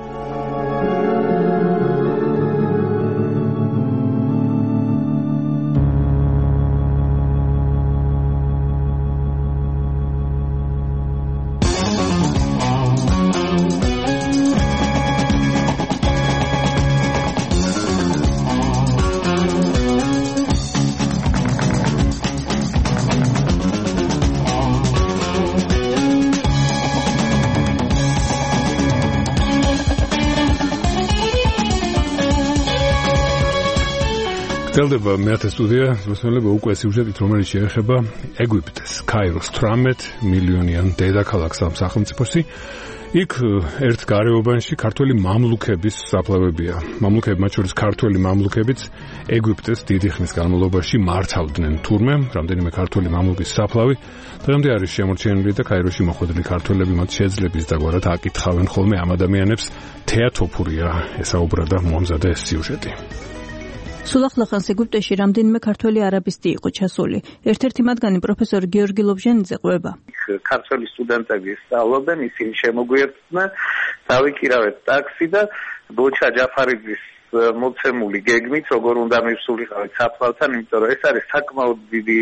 გრძელდება მეათე სტუდია, მოსმენელება უკვე სიუჟეტით, რომელიც შეეხება ეგვიპტეს, კაიროს თვრამეტ მილიონიან დედაქალაქს ამ სახელმწიფოში. იქ ერთ გარეუბანში ქართველი მამლუქების საფლავებია. მამლუქები, მათ შორის ქართველი მამლუქებიც ეგვიპტეს დიდი ხნის განმავლობაში მართავდნენ თურმე, რამდენიმე ქართველი მამლუქის საფლავი დღემდე არის შემორჩენილი და კაიროში მოხვედრილი ქართველები მათ შეძლების დაგვარად აკითხავენ ხოლმე ამ ადამიანებს. თეატოფურია ესაუბრა და მომზადა ეს სიუჟეტი. სულახლახანს ეგვიპტეში რამდენიმე ქართველი არაბისტი იყო ჩასული. ერთ-ერთი მათგანი პროფესორი გიორგი ლობჟანიძე ყვება. ქართველი სტუდენტები სწავლობენ, ისინი შემოგვიერთდნენ, დავიკირავეთ ტაქსი და ბოჩა ჯაფარიძის მოცემული გეგმით, როგორ უნდა მივსულიყავით საფლავთან, იმიტომ რომ ეს არის საკმაოდ დიდი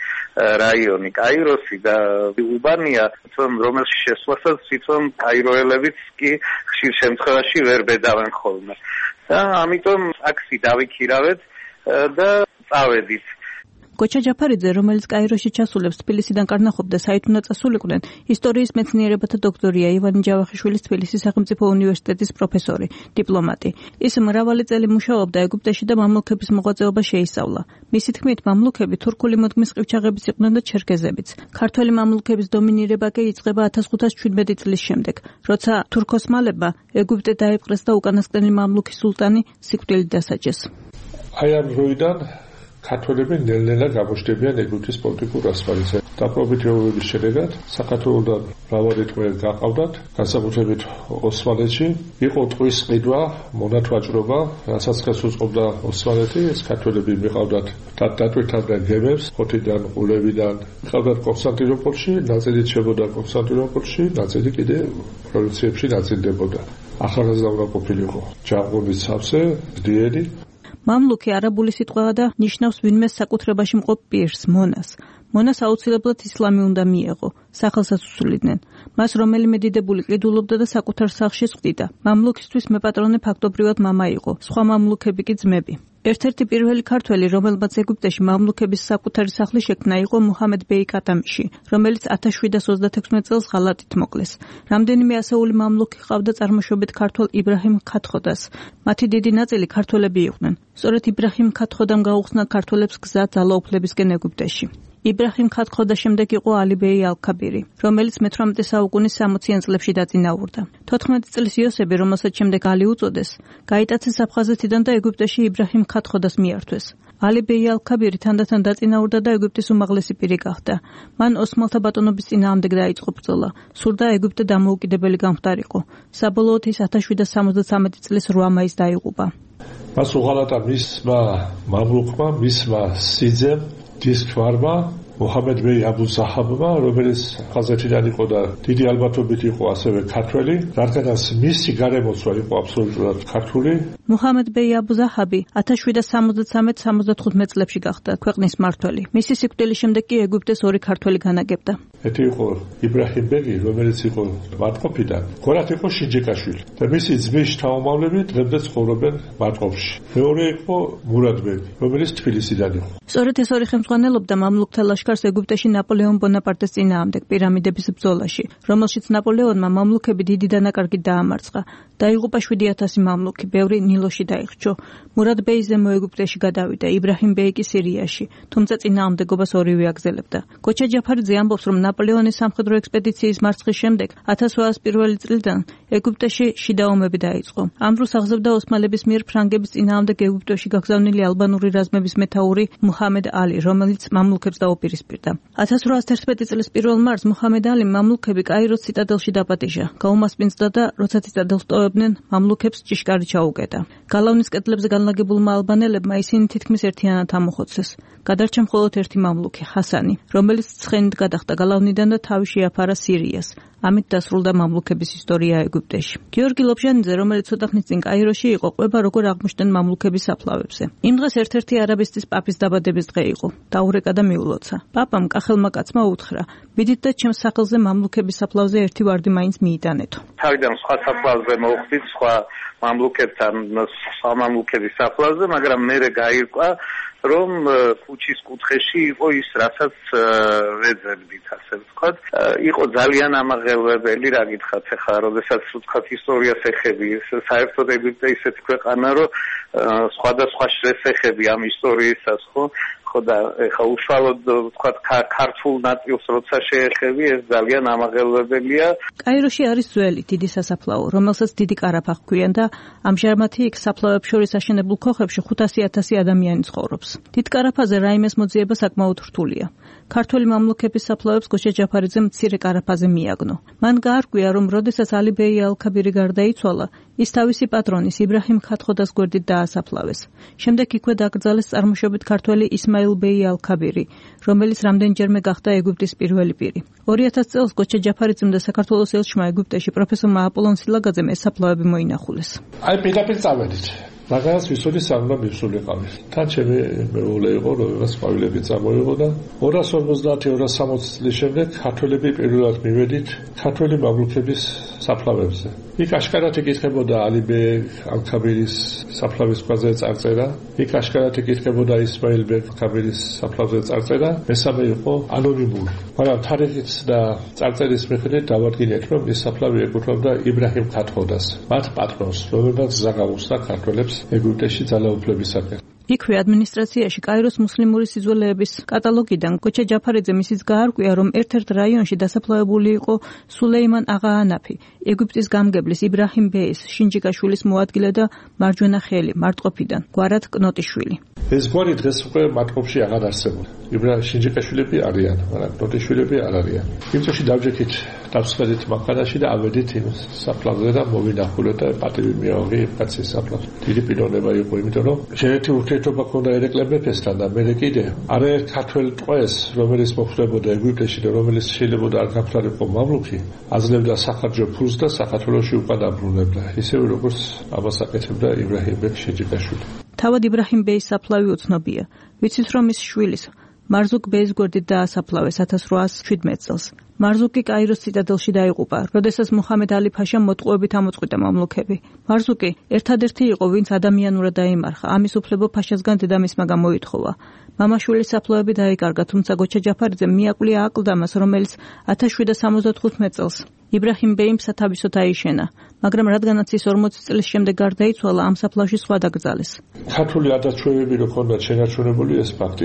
რაიონი, კაიროსი და უბანია, რომელში შესვლასაც თვითონ კაიროელებიც კი ხშირ შემთხვევაში ვერ ბედავენ ხოლმე. და ამიტომ ტაქსი დავიქირავეთ და წავედით. გოჩა ჯაფარიძე, რომელიც კაიროში ჩასულებს თბილისიდან კარნახობდა საით უნდა წასულიყვნენ, ისტორიის მეცნიერებათა დოქტორია, ივანე ჯავახიშვილის თბილისის სახელმწიფო უნივერსიტეტის პროფესორი, დიპლომატი. ის მრავალი წელი მუშაობდა ეგვიპტეში და მამლუქების მოღვაწეობა შეისწავლა. მისი თქმით, მამლუქები თურქული მოდგმის ყივჩაღებიც იყვნენ და ჩერქეზებიც. ქართველი მამლუქების დომინირება კი იწყება ათას ხუთას შვიდმეტი წლის შემდეგ, როცა თურქ-ოსმალებმა ეგვიპტე დაიპყრეს და უკანასკნელი მამლუქი სულტანი სიკვდილით დასაჯეს. აი ამ დროიდან ქართველები ნელ-ნელა გამოჩნდებიან ეგვიპტის პოლიტიკურ ასპარეზზე. დაპრობითეობის შედეგად საქართველოსთან მრავალი ტყვე გაყავდათ, განსაკუთრებით ოსმალეთში. იყო ტყვის ყიდვა, მონათვაჭრობა, რასაც ხელს უწყობდა ოსმალეთი, ეს ქართველები მიყავდათ დატვირთავდნენ გემებს, ხოთიდან, ყულევიდან. მიყავდათ კონსტანტინოპოლში, ნაწილი ჩებოდა კონსტანტინოპოლში, ნაწილი კიდე პროვინციებში ნაწილდებოდა. ახალგაზრდა ყოფილიყო ჯაყოვის სავსე, ძლიერი. მამლუქი არაბული სიტყვაა და ნიშნავს ვინმეს საკუთრებაში მყოფ პირს, მონას. მონას აუცილებლად ისლამი უნდა მიეღო, სახელსაც უსულიდნენ. მას რომელიმე დიდებული ყიდულობდა და საკუთარ სახლში სვდიდა. მამლუქისთვის მეპატრონე ფაქტობრივად მამა იყო, სხვა მამლუქები კი ძმები. ერთ-ერთი პირველი ქართველი, რომელმაც ეგვიპტეში მამლუქების საკუთარი სახლი შექმნა, იყო მუჰამედ ბეი კატამიში, რომელიც ათას შვიდას ოცდათექვსმეტ წელს ღალატით მოკლეს. რამდენიმე ასეული მამლუქი ჰყავდა წარმოშობით ქართველ იბრაჰიმ ქათხოდას. მათი დიდი ნაწილი ქართველები იყვნენ. სწორედ იბრაჰიმ ქათხოდამ გაუხსნა ქართველებს გზა ძალაუფლებისკენ ეგვიპტეში. იბრაჰიმ ქათხოდას შემდეგ იყო ალი ბეი ალ-ქაბირი, რომელიც მეთვრამეტე საუკუნის სამოციან წლებში დაწინაურდა. თოთხმეტი წლის იოსები, რომელსაც შემდეგ ალი უწოდეს, გაიტაცეს აფხაზეთიდან და ეგვიპტეში იბრაჰიმ ქათხოდას მიართვეს. ალი ბეი ალ-ქაბირი თანდათან დაწინაურდა და ეგვიპტის უმაღლესი პირი გახდა. მან ოსმალთა ბატონობის წინააღმდეგ დაიწყო ბრძოლა. სურდა ეგვიპტე დამოუკიდებელი გამხდარიყო. საბოლოოდ ის ათას შვიდსათ სამოცდათვრამეტი წლის რვა მაისს დაიღუპა. მას უღალატა მისმა მამლუქმა, მისმა სიძემ, დისქვარმა მუჰამედ ბეი აბუ ზაჰაბმა, რომელიც ხაზეთიდან იყო და დიდი ალბათობით იყო ასევე ქართველი, რადგანაც მისი გარემოცვა იყო აბსოლუტურად ქართული. მუჰამედ ბეი აბუ ზაჰაბი ათას შვიდსათ სამოცდათრამეტ სამოცდათხუთმეტ წლებში გახდა ქვეყნის მმართველი. მისი სიკვდილის შემდეგ კი ეგვიპტეს ორი ქართველი განაგებდა. ერთი იყო იბრაჰიმ ბეგი, რომელიც იყო მარტყოფიდან, გორათ იყო შინჯიკაშვილი და მისი ძმის შთამომავლები დღემდე ცხოვრობენ მარტყოფში. მეორე იყო მურად ბეგი, რომელიც თბილისიდან იყო. სწორედ ეს ორი ხელმძღვანელობდა მამლუქთა ლაშქარს ეგვიპტეში ნაპოლეონ ბონაპარტეს წინააღმდეგ პირამიდების ბრძოლაში, რომელშიც ნაპოლეონმა მამლუქები დიდი დანაკარგით დაამარცხა. დაიღუპა შვიდი ათასი მამლუქი, ბევრი ნილოში დაიხრჩო. მურად ბეი ზემო ეგვიპტეში გადავიდა, იბრაჰიმ ბეი კი სირიაში, თუმცა წინააღმდეგობას ორივე აგზელებდა. გოჩა ჯაფარიძე ამბობს, რომ ნაპოლეონის სამხედრო ექსპედიციის მარცხის შემდეგ ათას ოთხასი პირველი წლიდან ეგვიპტეში შიდა ომები დაიწყო. ამ დროს აღზევდა ოსმალების მიერ ფრანგების წინააღმდეგ ეგვიპტეში გაგზავნილი ალბანური რაზმების მეთაური მუჰამედ ალი, რომელიც მამლუქებს დაუპირისპირდა. ათას რვაასი თერთმეტი წლის პირველ მარტს მუჰამედ ალი მამლუქები კაიროს ციტადელში დაპატიჟა. გაუმასპინძდა და როცა ციტადელს ტოვებდნენ, მამლუქებს ჭიშკარი ჩაუგედა. გალავნის კედლებზე განლაგებულმა ალბანელებმა ისინი თითქმის ერთიანად ამოხოცეს. გადარჩა მხოლოდ ერთი მამლუქი, ხასანი, რომელიც ცხენით გადახტა გალავნიდან და თავი შეაფარა სირიას. ამით დასრულდა მამლუქების ისტორია ეგვიპტეში. გიორგი ლობჟანიძე, რომელიც ცოტა ხნის წინ კაიროში იყო, ყვება როგორ აღმოჩნდნენ მამლუქების საფლავებზე. იმ დღეს ერთ-ერთი არაბისტის პაპის დაბადების დღე იყო. დაურეკა და მიულოცა. პაპამ კახელმა კაცმა უთხრა: "ვიდით და ჩემს სახელზე მამლუქების საფლავზე ერთი ვარდი მაინც მიიტანეთო." თავიდან სხვა საფლავზე მოხვდით, სხვა მამლუქებთან, სხვა მამლუქების საფლავზე, მაგრამ მერე გაირკვა, რომ ქუჩის კუთხეში იყო ის, რასაც ვეძებდით, ასე ვთქვათ. იყო ძალიან ამაღელვებელი, რა გითხათ ახლა, როდესაც ვთქვათ ისტორიას ეხები, საერთოდ ეგვიპტე ისეთი ქვეყანა, რომ სხვადასხვა შესახები ამ ისტორიისას, ხო? ხო და ეხლა უშუალოდ ვთქვათ ქართულ ნაწილს როცა შეეხები, ეს ძალიან ამაღელვებელია. კაიროში არის ძველი დიდი სასაფლაო, რომელსაც დიდი კარაფა ჰქვიან და ამჟამად იქ საფლავებს შორის აშენებულ ქოხებში ხუთასი ათასი ადამიანი ცხოვრობს. დიდ კარაფაზე რაიმეს მოძიება საკმაოდ რთულია. ქართველი მამლუქების საფლავებს გოჩა ჯაფარიძემ მცირე კარაფაზე მიაგნო. მან გაარკვია, რომ როდესაც ალი ბეი ალ-ქაბირი გარდაიცვალა, ის თავისი პატრონის იბრაჰიმ ქათხოდას გვერდით დაასაფლავეს. შემდეგ იქვე დაკრძალეს წარმოშობით ქართველი ისმაილ ბეი ალ-ქაბირი, რომელიც რამდენჯერმე გახდა ეგვიპტის პირველი პირი. ორი ათასი წელს გოჩა ჯაფარიძემ და საქართველოს ელჩმა ეგვიპტეში პროფესორმა აპოლონ სილაგაძემ ეს საფლავები მოინახულეს. აი პირდაპირ წავედით. მაგას ვისური საგნა მივსულიყავი. თან ჩემი მეუღლე იყო, რომელსაც ყვავილები წამოიღო და ორას ორმოცდაათი ორას სამოცი წლის შემდეგ ქართველები პირველად მივედით ქართველი მამლუქების საფლავებზე. იქ აშკარად იკითხებოდა ალი ბეი ალ-ქაბირის საფლავის კვაზე წარწერა, იქ აშკარად იკითხებოდა ისმაილ ბეი ალ-ქაბირის საფლავზე წარწერა, მესამე იყო ანონიმური. მაგრამ თარიღით და წარწერის მიხედვით დავადგინეთ, რომ ეს საფლავი ეკუთვნოდა იბრაჰიმ ქათხოდას, მათ პატრონს, რომელმაც გზა გაუსწრა ქართველებს ეგვიპტეში ძალაუფლებისაკენ. იქვე ადმინისტრაციაში კაიროს მუსლიმური სიძველეების კატალოგიდან გოჩა ჯაფარიძემ ისიც გაარკვია, რომ ერთ-ერთ რაიონში დასაფლავებული იყო სულეიმან აღა ანაფი, ეგვიპტის გამგებლის იბრაჰიმ ბეის შინჯიკაშვილის მოადგილე და მარჯვენა ხელი მარტყოფიდან, გვარად კნოტიშვილი. ეს გვარი დღეს უკვე მარტყოფში აღარ არსებობს. იბრაჰიმ შინჯიკაშვილები არიან, მაგრამ კნოტიშვილები არ არიან. იმ წუთში დავჯექით დავსხდით მანქანაში და ავედით იმ საფლავზე და მოვინახულეთ და პატივი მიავღი კაცის საფლავს. დიდი პიროვნება იყო, იმიტომ რომ შეერთი ურთიერთობა ქონდა ერეკლე მეფესთან და მე კიდე არაერთ ქართველ ტყვეს, რომელიც მოხდებოდა ეგვიპტეში და რომელიც შეიძლება არ გაფრთხილიყო მამლუქი, აძლევდა სახარჯო ფულს და საქართველოში უკან დაბრუნებდა. ისევე როგორც ამას აკეთებდა იბრაჰიმ ბეი შინჯიკაშვილი. თავად იბრაჰიმ ბეის საფლავი უცნობია. ვიცით რომ ის შვილის მარზუკ ბეის გვერდით დაასაფლავეს ათას რვაასი შვიდმეტ წელს. მარზუკი კაიროს ციტადელში დაიღუპა, როდესაც მუჰამედ ალი ფაშამ მოწყობებით ამოწყვიტა მამლუქები. მარზუკი ერთადერთი იყო, ვინც ადამიანურად დაიმარხა. ამის უფლებო ფაშასგან დედამისმა გამოითხოვა. მამაშვილის საფლავები დაიკარგა, თუმცა გოჩა ჯაფარიძემ მიაკვლია აკლდამას, რომელიც ათას შვიდსათ სამოცდათხუთმეტ წელს იბრაჰიმ ბეიმ სათავისოდ აიშენა, მაგრამ რადგანაც ის ორმოცი წლის შემდეგ გარდაიცვალა, ამ საფლავში სხვა დაკრძალეს. ქართული ადათჩვევები რო ქონდათ შენარჩუნებული, ეს ფაქტია.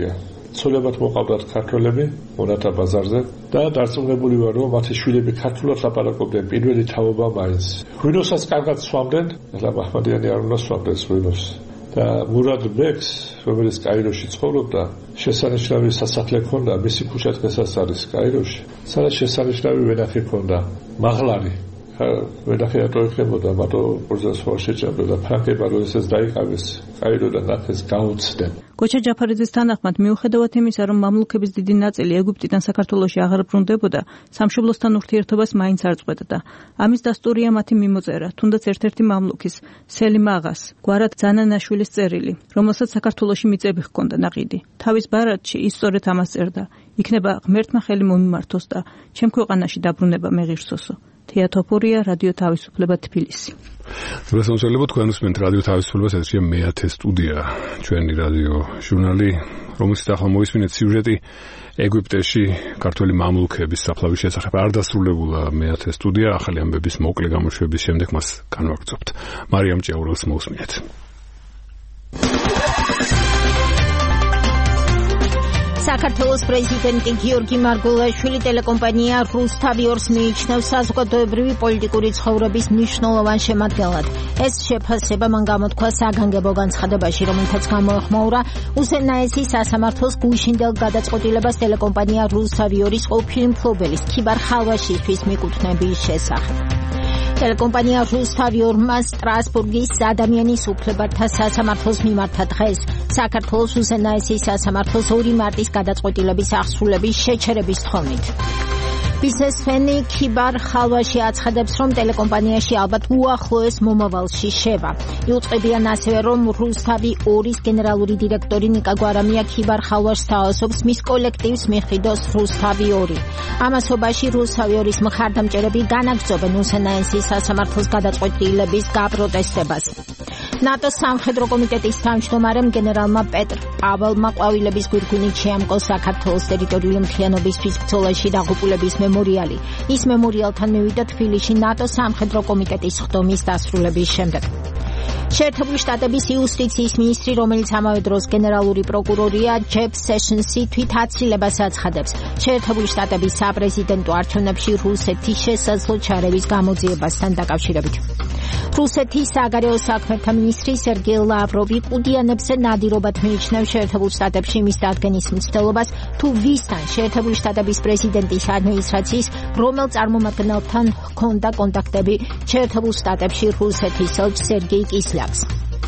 ცოლებად მოყავდათ ქართველები მონათა ბაზარზე და დარწმუნებული ვარ, რომ მათი შვილები ქართულად ლაპარაკობდნენ პირველი თაობა მაინც. ღვინოსაც კარგად სვამდნენ, ახლა მაჰმადიანი არ უნდა სვამდეს ღვინოს. და მურად ბექს, რომელიც კაიროში ცხოვრობდა, შესანიშნავი სასახლე ჰქონდა, მისი ქუჩა დღესაც არის კაიროში. სადაც შესანიშნავი ვენახი ჰქონდა, მაღლარი. ვენახი რატო ექნებოდა, მარტო პორზას ხო შეჭამდა, ფრანგებმა როდესაც დაიყავეს კაიროდან ნახეს გაუცდნენ. გოჩა ჯაფარიძის თანახმად, მიუხედავად იმისა, რომ მამლუქების დიდი ნაწილი ეგვიპტიდან საქართველოში აღარ ბრუნდებოდა, სამშობლოსთან ურთიერთობას მაინც არ წყვეტდა. ამის დასტურია მათი მიმოწერა, თუნდაც ერთ-ერთი მამლუქის, სელიმ აღას, გვარად ძანანაშვილის წერილი, რომელსაც საქართველოში მიწები ჰქონდა ნაყიდი. თავის ბარათში ის სწორედ ამას წერდა: იქნება ღმერთმა ხელი მომიმართოს და ჩემ ქვეყანაში დაბრუნება მეღირსოსო. თეატოფორია, რადიო თავისუფლება, თბილისი. დღესდღეობით თქვენ უსმენთ რადიო თავისუფლებას, ესეა მეათე სტუდია, ჩვენი რადიო ჟურნალი, რომელშიც ახლა მოვისმინეთ სიუჟეტი ეგვიპტეში ქართველი მამლუქების საფლავის შესახებ. არ დასრულებულა მეათე სტუდია, ახალი ამბების მოკლე გამოშვების შემდეგ მას განვაგრძობთ. მარიამ ჭიაურელს მოვისმინეთ. საქართველოს პრეზიდენტი გიორგი მარგველაშვილი ტელეკომპანია რუსთავიორს მიიჩნევს საზოგადოებრივი პოლიტიკური ცხოვრების მნიშვნელოვან შემადგენლად. ეს შეფასება მან გამოთქვა საგანგებო განცხადებაში, რომელთაც გამოეხმაურა უზენაესის სასამართლოს გუშინდელ გადაწყვეტილებას ტელეკომპანია რუსთავიორის ყოფილი მფლობელის ქიბარ ხალვაშისთვის მიკუთვნების შესახებ. ტელეკომპანია რუსთავიორმა სტრასბურგის ადამიანის უფლებათა სასამართლოს მიმართა დღეს საქართველოს უზენაესის სასამართლოს ორი მარტის გადაწყვეტილების აღსრულების შეჩერების თხოვნით. ბიზნესმენი ქიბარ ხალვაში აცხადებს, რომ ტელეკომპანიაში ალბათ უახლოეს მომავალში შევა. იუწყებიან ასევე, რომ რუსთავი ორის გენერალური დირექტორი ნიკა გვარამია ქიბარ ხალვაშს თავაზობს მის კოლექტივს მიხიდოს რუსთავი ორი. ამასობაში რუსთავი ორის მხარდამჭერები განაგრძობენ უზენაესის სასამართლოს გადაწყვეტილების გაპროტესტებას. ნატოს სამხედრო კომიტეტის თავმჯდომარემ გენერალმა პეტრ პაველმა ყვავილების გვირგვინით შეამკო საქართველოს ტერიტორიული მთლიანობისთვის ბრძოლაში დაღუპულების მემორიალი. ის მემორიალთან მივიდა თბილისში ნატოს სამხედრო კომიტეტის ხდომის დასრულების შემდეგ. შეერთებული შტატების იუსტიციის მინისტრი, რომელიც ამავე დროს გენერალური პროკურორია, ჯეფ სეშნსი თვით აცილებას აცხადებს შეერთებული შტატების საპრეზიდენტო არჩევნებში რუსეთის შესაძლო ჩარევის გამოძიებასთან დაკავშირებით. რუსეთის საგარეო საქმეთა მინისტრი სერგეი ლავროვი ყუდიანებზე ნადირობად მიიჩნევს შეერთებულ შტატებში იმის დადგენის მცდელობას, თუ ვისთან შეერთებული შტატების პრეზიდენტის ადმინისტრაციის რომელ წარმომადგენელთან ჰქონდა კონტაქტები შეერთებულ შტატებში რუსეთის ელჩ სერგეი კისლევს.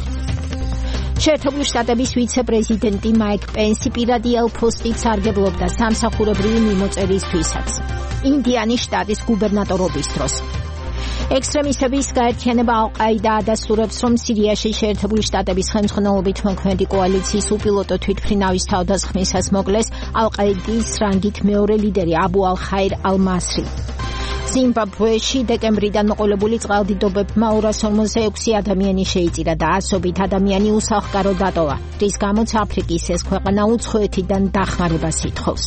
შეერთებული შტატების ვიცე-პრეზიდენტი მაიკ პენსი პირადი ელფოსტით სარგებლობდა სამსახურებრივი მიმოწერისთვისაც ინდიანის შტატის გუბერნატორობის დროს. ექსტრემისტების გაერთიანება ალ-ყაიდა ადასტურებს, რომ სირიაში შეერთებული შტატების ხელმძღვანელობით მოქმედი კოალიციის უპილოტო თვითმფრინავის თავდასხმისას მოკლეს ალ-ყაიდის რანგით მეორე ლიდერი აბუ ალ-ხაირ ალ-მასრი. ზიმბაბვეში დეკემბრიდან მოყოლებული წყალდიდობებმა ორას ორმოცდაექვსი ადამიანი შეიწირა და ასობით ადამიანი უსახლკარო დატოვა, რის გამოც აფრიკის ეს ქვეყანა უცხოეთიდან დახმარებას ითხოვს.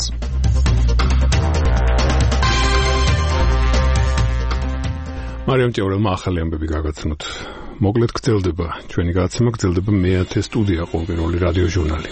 მარიამ ჭიაურელმა ახალი ამბები გაგაცნოთ. მოკლედ გრძელდება ჩვენი გადაცემა, გრძელდება მეათე სტუდია, ყოველდღიური რადიო ჟურნალი.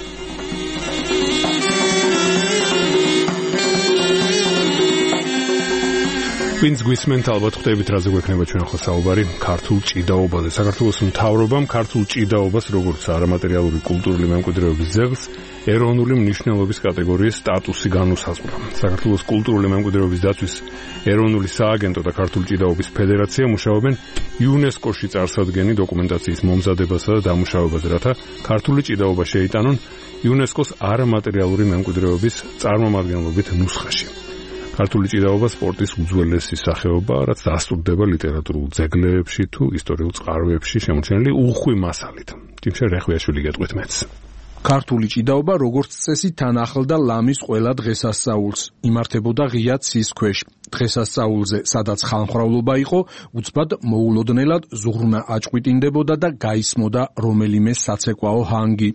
ვინც გვისმენთ, ალბათ ხვდებით, რაზე გვექნება ჩვენ ახლა საუბარი, ქართულ ჭიდაობაზე. საქართველოს მთავრობამ ქართულ ჭიდაობას, როგორც არამატერიალური კულტურული მემკვიდრეობის ძეგლს, ეროვნული მნიშვნელობის კატეგორიის სტატუსი განუსაზღვრა. საქართველოს კულტურული მემკვიდრეობის დაცვის ეროვნული სააგენტო და ქართული ჭიდაობის ფედერაცია მუშაობენ იუნესკოში წარსადგენი დოკუმენტაციის მომზადებასა და დამუშავებაზე, რათა ქართული ჭიდაობა შეიტანონ იუნესკოს არამატერიალური მემკვიდრეობის წარმომადგენლობით ნუსხაში. ქართული ჭიდაობა სპორტის უძველესი სახეობა, რაც დასტურდება ლიტერატურულ ძეგლებში თუ ისტორიულ წყაროებში შემორჩენილი უხვი მასალით. ტიმშე რეხვიაშვილი გეტყვით მეც. ქართული ჭიდაობა როგორც წესი თან ახლდა ლამის ყველა დღესასწაულს, იმართებოდა ღია ცის ქვეშ. დღესასწაულზე, სადაც ხალხმრავლობა იყო, უცბად მოულოდნელად ზუღრნა აჭყვიტინდებოდა და გაისმოდა რომელიმე საცეკვაო ჰანგი.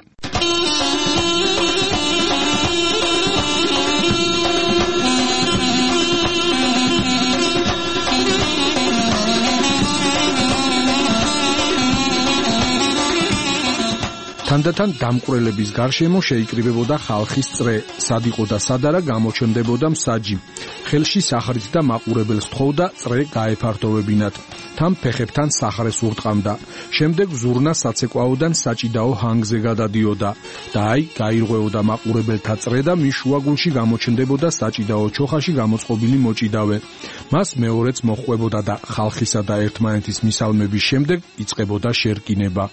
თანდათან დამკვრელების გარშემო შეიკრიბებოდა ხალხის წრე, სად იყო და სად არა გამოჩნდებოდა მსაჯი. ხელში სახრით და მაყურებელს თხოვდა წრე გაეფართოვებინათ. თან ფეხებთან სახრეს ურტყამდა. შემდეგ ზურნა საცეკვაოდან საჭიდაო ჰანგზე გადადიოდა და აი გაირღვეოდა მაყურებელთა წრე და მის შუაგულში გამოჩნდებოდა საჭიდაო ჩოხაში გამოწყობილი მოჭიდავე. მას მეორეც მოჰყვებოდა და ხალხისა და ერთმანეთის მისალმების შემდეგ იწყებოდა შერკინება.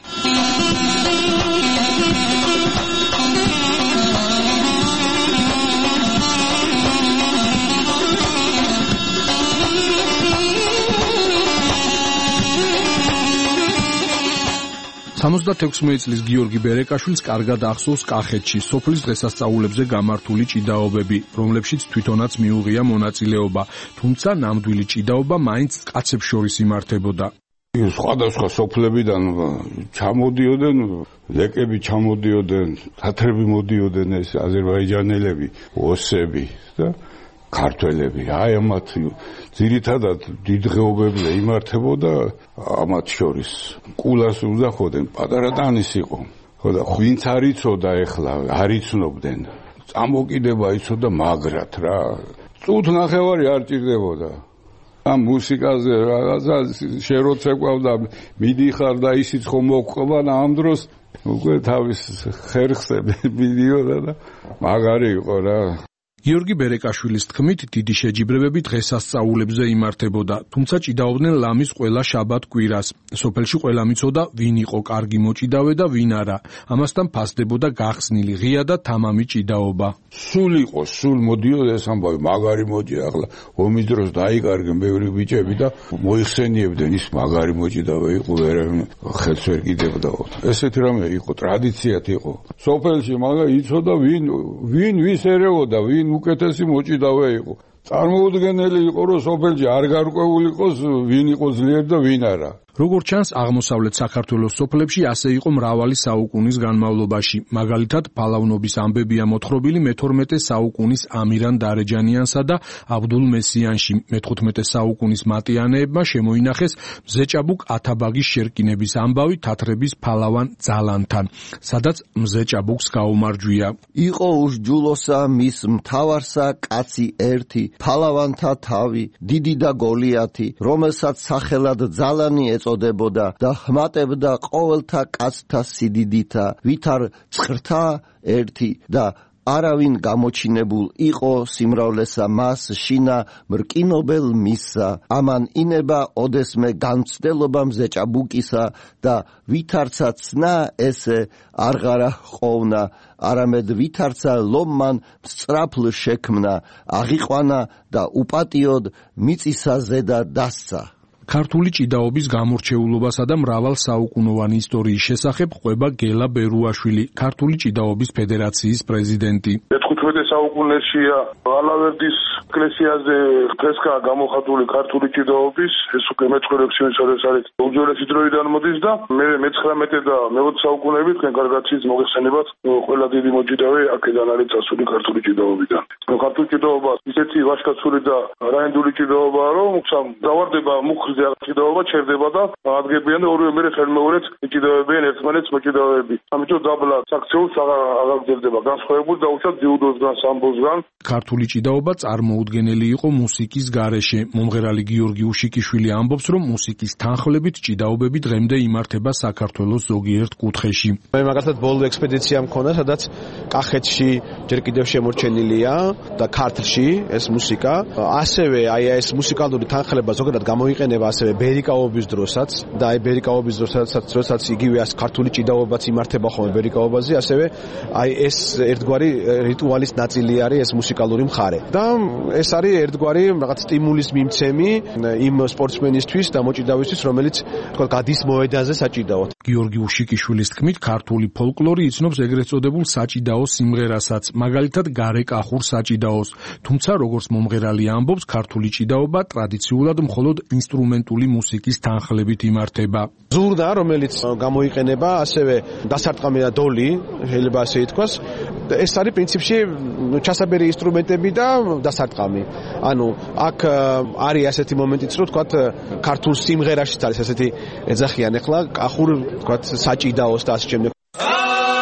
სამოცდათექვსმეტი წლის გიორგი ბერეკაშვილს კარგად ახსოვს კახეთში სოფლის დღესასწაულებზე გამართული ჭიდაობები, რომლებშიც თვითონაც მიუღია მონაწილეობა, თუმცა ნამდვილი ჭიდაობა მაინც კაცებს შორის იმართებოდა. სხვადასხვა სოფლებიდან ჩამოდიოდნენ, ლეკები ჩამოდიოდნენ, თათრები მოდიოდნენ, ეს აზერბაიჯანელები, ოსები და ქართველები. აი ამათ ძირითადად დიდღეობებზე იმართებოდა ამათ შორის. კულას უძახოდნენ, პატარა ტანის იყო. ხო და ღვინც არ იცოდა ეხლა, არ იცნობდნენ. წამოკიდება იცოდა მაგრად რა. წუთ ნახევარი არ ჭირდებოდა. ამ მუსიკაზე რაღაცა შეროცა ყავდა, მიდიხარ და ისიც ხომ მოყვან ამ დროს უკვე თავის ხერხზე მიდიოდა და მაგარი იყო რა. გიორგი ბერეკაშვილის თქმით, დიდი შეჯიბრებები დღესასწაულებზე იმართებოდა, თუმცა ჭიდაობდნენ ლამის ყველა შაბათ კვირას. სოფელში ყველამ იცოდა, ვინ იყო კარგი მოჭიდავე და ვინ არა. ამასთან ფასდებოდა გახსნილი ღია და თამამი ჭიდაობა. სულ იყო, სულ მოდიოდა ეს ამბავი, მაგარი მოჭი ახლა ომის დროს დაიკარგენ ბევრი ბიჭები და მოიხსენიებდნენ, ის მაგარი მოჭიდავე იყო, ვერ ხელს ვერ კიდებდაო. ესეთი რამე იყო, ტრადიციად იყო. სოფელში მაგა იცოდა, ვინ ვინ ვის ერეოდა, ვინ უკეთესი მოჭიდავე იყო. წარმოუდგენელი იყო, რომ სოფელში არ გარკვეული იყოს, ვინ იყო ძლიერი და ვინ არა. როგორც ჩანს, აღმოსავლეთ საქართველოს სოფლებში ასე იყო მრავალი საუკუნის განმავლობაში. მაგალითად, ფალავნობის ამბებია მოთხრობილი მეთორმეტე საუკუნის ამირან დარეჯანიანსა და აბდულ მესიანში. მეთხუთმეტე საუკუნის მატიანეებმა შემოინახეს მზეჭაბუკ ათაბაგის შერკინების ამბავი თათრების ფალავან ძალანთან, სადაც მზეჭაბუკს გაუმარჯვია. იყო უშჯულოსა მის მთავარსა კაცი ერთი, ფალავანთა თავი, დიდი და გოლიათი, რომელსაც სახელად ძალანი ეწოდებოდა და ხმატებდა ყოველთა კაცთა სიდიდითა, ვითარ წხრთა ერთი და არავინ გამოჩინებულ იყო სიმრავლესა მას შინა მრკინობელ მისსა. ამან ინება ოდესმე განცდელობა მზეჭაბუკისა და ვითარცა ცნა ესე არღარა ხოვნა, არამედ ვითარცა ლომმან სწრაფლ შექმნა, აღიყვანა და უპატიოდ მიწისა ზედა დასცა. ქართული ჭიდაობის გამორჩეულობასა და მრავალ საუკუნოვანი ისტორიის შესახებ ყვება გელა ბერუაშვილი, ქართული ჭიდაობის ფედერაციის პრეზიდენტი. მეთხუთმეტე საუკუნეშია ალავერდის ეკლესიაზე ფრესკა გამოხატული ქართული ჭიდაობის, ეს უკვე მეცხრე საუკუნის არის უძველესი დროიდან მოდის და მე მეცხრამეტე და მეოცე საუკუნეები თქვენ კარგად იცით მოგეხსენებათ, ყველა დიდი მოჭიდავე აქედან არის წასული ქართული ჭიდაობიდან. ქართული ჭიდაობა ისეთი ვაჟკაცური და რაინდული ჭიდაობაა, რომ დავარდება მუხლზე ჭიდაობა ჩერდება და ადგებიან და ორივე მერე ხელმეორედ ჭიდაობებიან ერთმანეთს მოჭიდავეები. ამიტომ დაბლა საქციელს აღარ გძებდება განსხვავებული დაუშვათ ძიუდოსგან, სამბოსგან. ქართული ჭიდაობა წარმოუდგენელი იყო მუსიკის გარეშე. მომღერალი გიორგი უშიკიშვილი ამბობს, რომ მუსიკის თანხლებით ჭიდაობები დღემდე იმართება საქართველოს ზოგიერთ კუთხეში. მე მაგალითად ბოლო ექსპედიცია მქონდა, სადაც კახეთში ჯერ კიდევ შემორჩენილია და ქართლში ეს მუსიკა. ასევე აი ეს მუსიკალური თანხლება ზოგადად გამოიყენება ასევე ბერიკაობის დროსაც და აი ბერიკაობის დროსაც დროსაც იგივე ას ქართული ჭიდაობაც იმართება ხოლმე ბერიკაობაზე, ასევე აი ეს ერთგვარი რიტუალის ნაწილი არის ეს მუსიკალური მხარე. და ეს არის ერთგვარი რაღაც სტიმულის მიმცემი იმ სპორტსმენისთვის და მოჭიდავისთვის, რომელიც თქო გადის მოედანზე საჭიდაოდ. გიორგი უშიკიშვილის თქმით, ქართული ფოლკლორი იცნობს ეგრეთ წოდებულ საჭიდაო სიმღერასაც, მაგალითად გარეკახურ საჭიდაოს. თუმცა როგორც მომღერალი ამბობს, ქართული ჭიდაობა ტრადიციულად მხოლოდ ინსტრუმენტული მუსიკის თანხლებით იმართება. ზურნა, რომელიც გამოიყენება, ასევე დასარტყამი და დოლი, შეიძლება ასე ითქვას, ეს არის პრინციპში ჩასაბერი ინსტრუმენტები და დასარტყამი. ანუ აქ არის ასეთი მომენტიც, რომ თქვათ ქართულ სიმღერაშიც არის ასეთი ეძახიან ახლა კახურ თქვათ საჭიდაოს და ასე შემდეგ.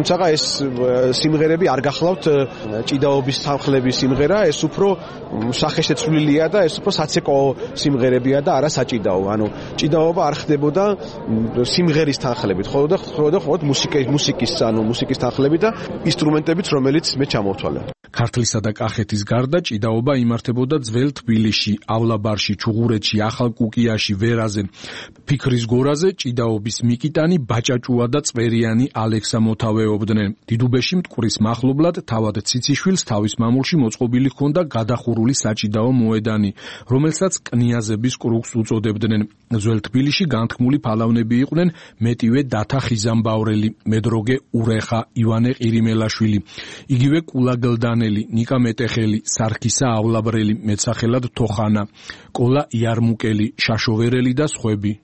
თუმცა ეს სიმღერები არ გახლავთ ჭიდაობის თანხლების სიმღერა, ეს უფრო სახეშეცვლილია და ეს უფრო საცეკო სიმღერებია და არა საჭიდაო. ანუ ჭიდაობა არ ხდებოდა სიმღერის თანხლებით, ხოლო და ხოლმე მუსიკის მუსიკის ანუ მუსიკის თანხლებით და ინსტრუმენტებით, რომელიც მე ჩამოვთვალე. ქართლისა და კახეთის გარდა ჭიდაობა იმართებოდა ძველ თბილისში,ავლაბარში, ჩუღურეთში, ახალ კუკიაში, ვერაზე. ფიქრის გორაზე ჭიდაობის მიკიტანი, ბაჭაჭუა და წვერიანი ალექსა მოთავეობდნენ. დიდუბეში მტკვრის მახლობლად თავად ციციშვილს თავის მამულში მოწყობილი ჰქონდა გადახურული საჭიდაო მოედანი, რომელსაც კნიაზების კრუგს უწოდებდნენ. ძველ თბილისში განთქმული ფალავნები იყვნენ მეტივე დათა ხიზამბავრელი, მედროგე ურეხა, ივანე ყირიმელაშვილი, იგივე კულაგლდანელი, ნიკა მეტეხელი, სარქისაავლაბრელი, მეცახელად თოხანა, კოლა იარმუკელი, შაშოვერელი და სხვები.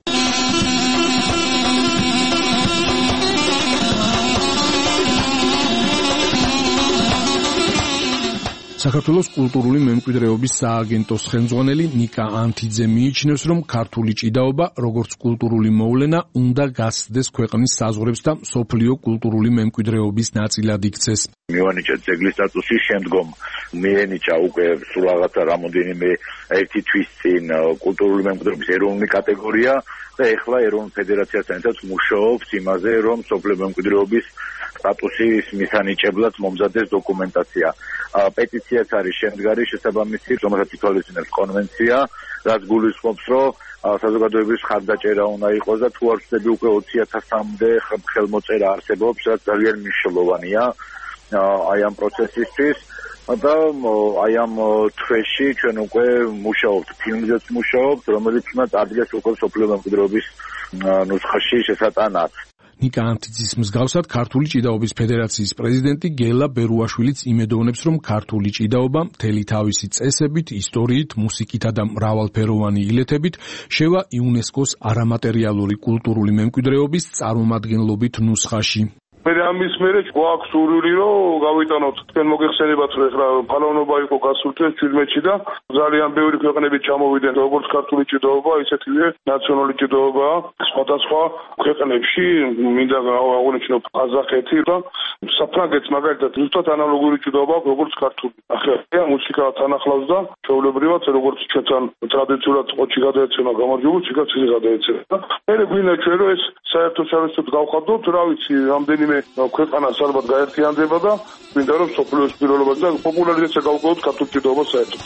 საქართველოს კულტურული მემკვიდრეობის სააგენტოს ხელმძღვანელი ნიკა ანთიძე მიიჩნევს, რომ ქართული ჭიდაობა, როგორც კულტურული მოვლენა, უნდა გასცდეს ქვეყნის საზღვრებს და მსოფლიო კულტურული მემკვიდრეობის ნაწილად იქცეს. მიანიჭა ძეგლის სტატუსის შემდგომ მიენიჭა უკვე სულ რაღაცა რამოდენიმე ერთი თვის წინ კულტურული მემკვიდრეობის ეროვნული კატეგორია და ეხლა ეროვნულ ფედერაციასთანაც მუშაობს იმაზე, რომ მსოფლიო მემკვიდრეობის სტატუსის მისანიჭებლად მომზადდეს დოკუმენტაცია. პეტიციაც არის შემდგარი შესაბამისი, რომელსაც ითვალისწინებს კონვენცია, რაც გულისხმობს, რომ საზოგადოების ხარდაჭერა უნდა იყოს და თუ არ ვწდები უკვე ოცი ათასამდე ხელმოწერა არსებობს, რაც ძალიან მნიშვნელოვანია აი ამ პროცესისთვის. და აი ამ თვეში ჩვენ უკვე მუშაობთ, ფილმზეც მუშაობთ, რომელიც უნდა წარდგეს უკვე მსოფლიო მემკვიდრეობის ნუსხაში შესატანად. ნიკა ანთიძის მსგავსად ქართული ჭიდაობის ფედერაციის პრეზიდენტი გელა ბერუაშვილიც იმედოვნებს, რომ ქართული ჭიდაობა მთელი თავისი წესებით, ისტორიით, მუსიკითა და მრავალფეროვანი ილეთებით შევა იუნესკოს არამატერიალური კულტურული მემკვიდრეობის წარმომადგენლობით ნუსხაში. მე ამის მერე გვაქვს სურვილი, რომ გავიტანოთ თქვენ მოგეხსენებათ, რომ ეხლა ფალავნობა იყო გასულ წელს ჩვიდმეტში და ძალიან ბევრი ქვეყნები ჩამოვიდნენ, როგორც ქართული ჭიდაობა, ისეთივე ნაციონალური ჭიდაობა სხვადასხვა ქვეყნებში, მინდა აღნიშნო ყაზახეთი და საფრანგეთს მაგალითად ზუსტად ანალოგური ჭიდაობა აქვს, როგორც ქართული. ახლა მუსიკა თანახლავს და ჩვეულებრივად, როგორც ჩვენთან ტრადიციულად ყოჩი გადაეცემა გამარჯვებულს, იქაც ისე გადაეცემა. და მე გვინდა ჩვენ რომ ეს საერთო-საერთოდ გავხადოთ, რა ვიცი, რამდენიმე ქვეყანა ალბათ გაერთიანდება და მინდა რომ სოფლიოს პირველობაზე და პოპულარიზაცია გავუკეთოთ ქართული ჭიდაობას საერთოდ.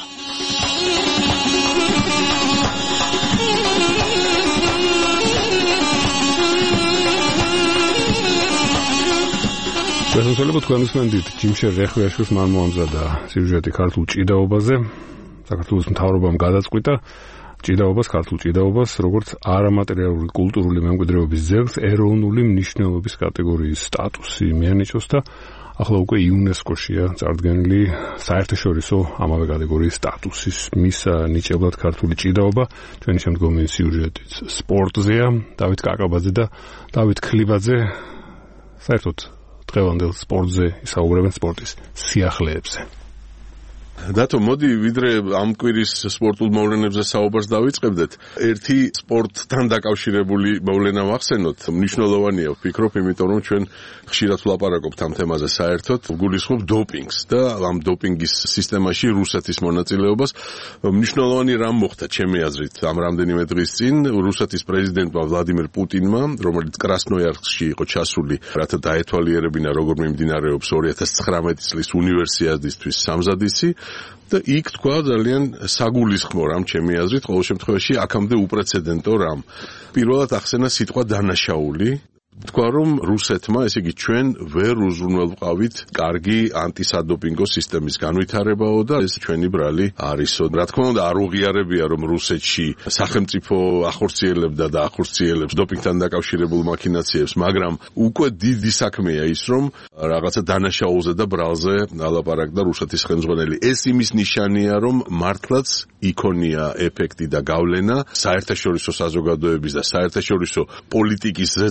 შესაძლოა თქვენ უსმენთ ჯიმშერ რეხვიაშვილს მან მოამზადა სიუჟეტი ქართულ ჭიდაობაზე. საქართველოს მთავრობამ გადაწყვიტა ჭიდაობას, ქართულ ჭიდაობას, როგორც არამატერიალური კულტურული მემკვიდრეობის ძეგლს ეროვნული მნიშვნელობის კატეგორიის სტატუსი მიანიჭოს და ახლა უკვე იუნესკოშია წარდგენილი საერთაშორისო ამავე კატეგორიის სტატუსის მისა ნიჭებლად ქართული ჭიდაობა. ჩვენი შემდგომი სიუჟეტიც სპორტზეა, დავით კაკაბაძე და დავით ქლიბაძე საერთოდ დღევანდელ სპორტზე ისაუბრებენ სპორტის სიახლეებზე. დათო, მოდი ვიდრე ამ კვირის სპორტულ მოვლენებზე საუბარს დავიწყებდეთ. ერთი სპორტთან დაკავშირებული მოვლენა ვახსენოთ. მნიშვნელოვანია, ვფიქრობ, იმიტომ რომ ჩვენ ხშირად ვლაპარაკობთ ამ თემაზე საერთოდ. გულისხმობ დოპინგს და ამ დოპინგის სისტემაში რუსეთის მონაწილეობას. მნიშვნელოვანი რამ მოხდა ჩემი აზრით ამ რამდენიმე დღის წინ რუსეთის პრეზიდენტმა ვლადიმერ პუტინმა, რომელიც კრასნოიარსკში იყო ჩასული, რათა დაეთვალიერებინა როგორ მიმდინარეობს ორი ათას ცხრამეტი წლის უნივერსიადისთვის სამზადისი. და იქ თქვა ძალიან საგულისხმო რამ ჩემი აზრით, ყოველ შემთხვევაში აქამდე უპრეცედენტო რამ. პირველად ახსენა სიტყვა დანაშაული. თქვა რომ რუსეთმა, ესე იგი ჩვენ ვერ უზრუნველყავით კარგი ანტისადოპინგო სისტემის განვითარებაო და ეს ჩვენი ბრალი არისო. რა თქმა უნდა არ უღიარებია რომ რუსეთში სახელმწიფო ახორციელებდა და ახორციელებს დოპინგთან დაკავშირებულ მაქინაციებს, მაგრამ უკვე დიდი საქმეა ის რომ რაღაცა დანაშაულზე და ბრალზე ალაპარაკდა რუსეთის ხელმძღვანელი. ეს იმის ნიშანია რომ მართლაც იქონია ეფექტი და გავლენა საერთაშორისო საზოგადოების და საერთაშორისო პოლიტიკის ზეწოლამ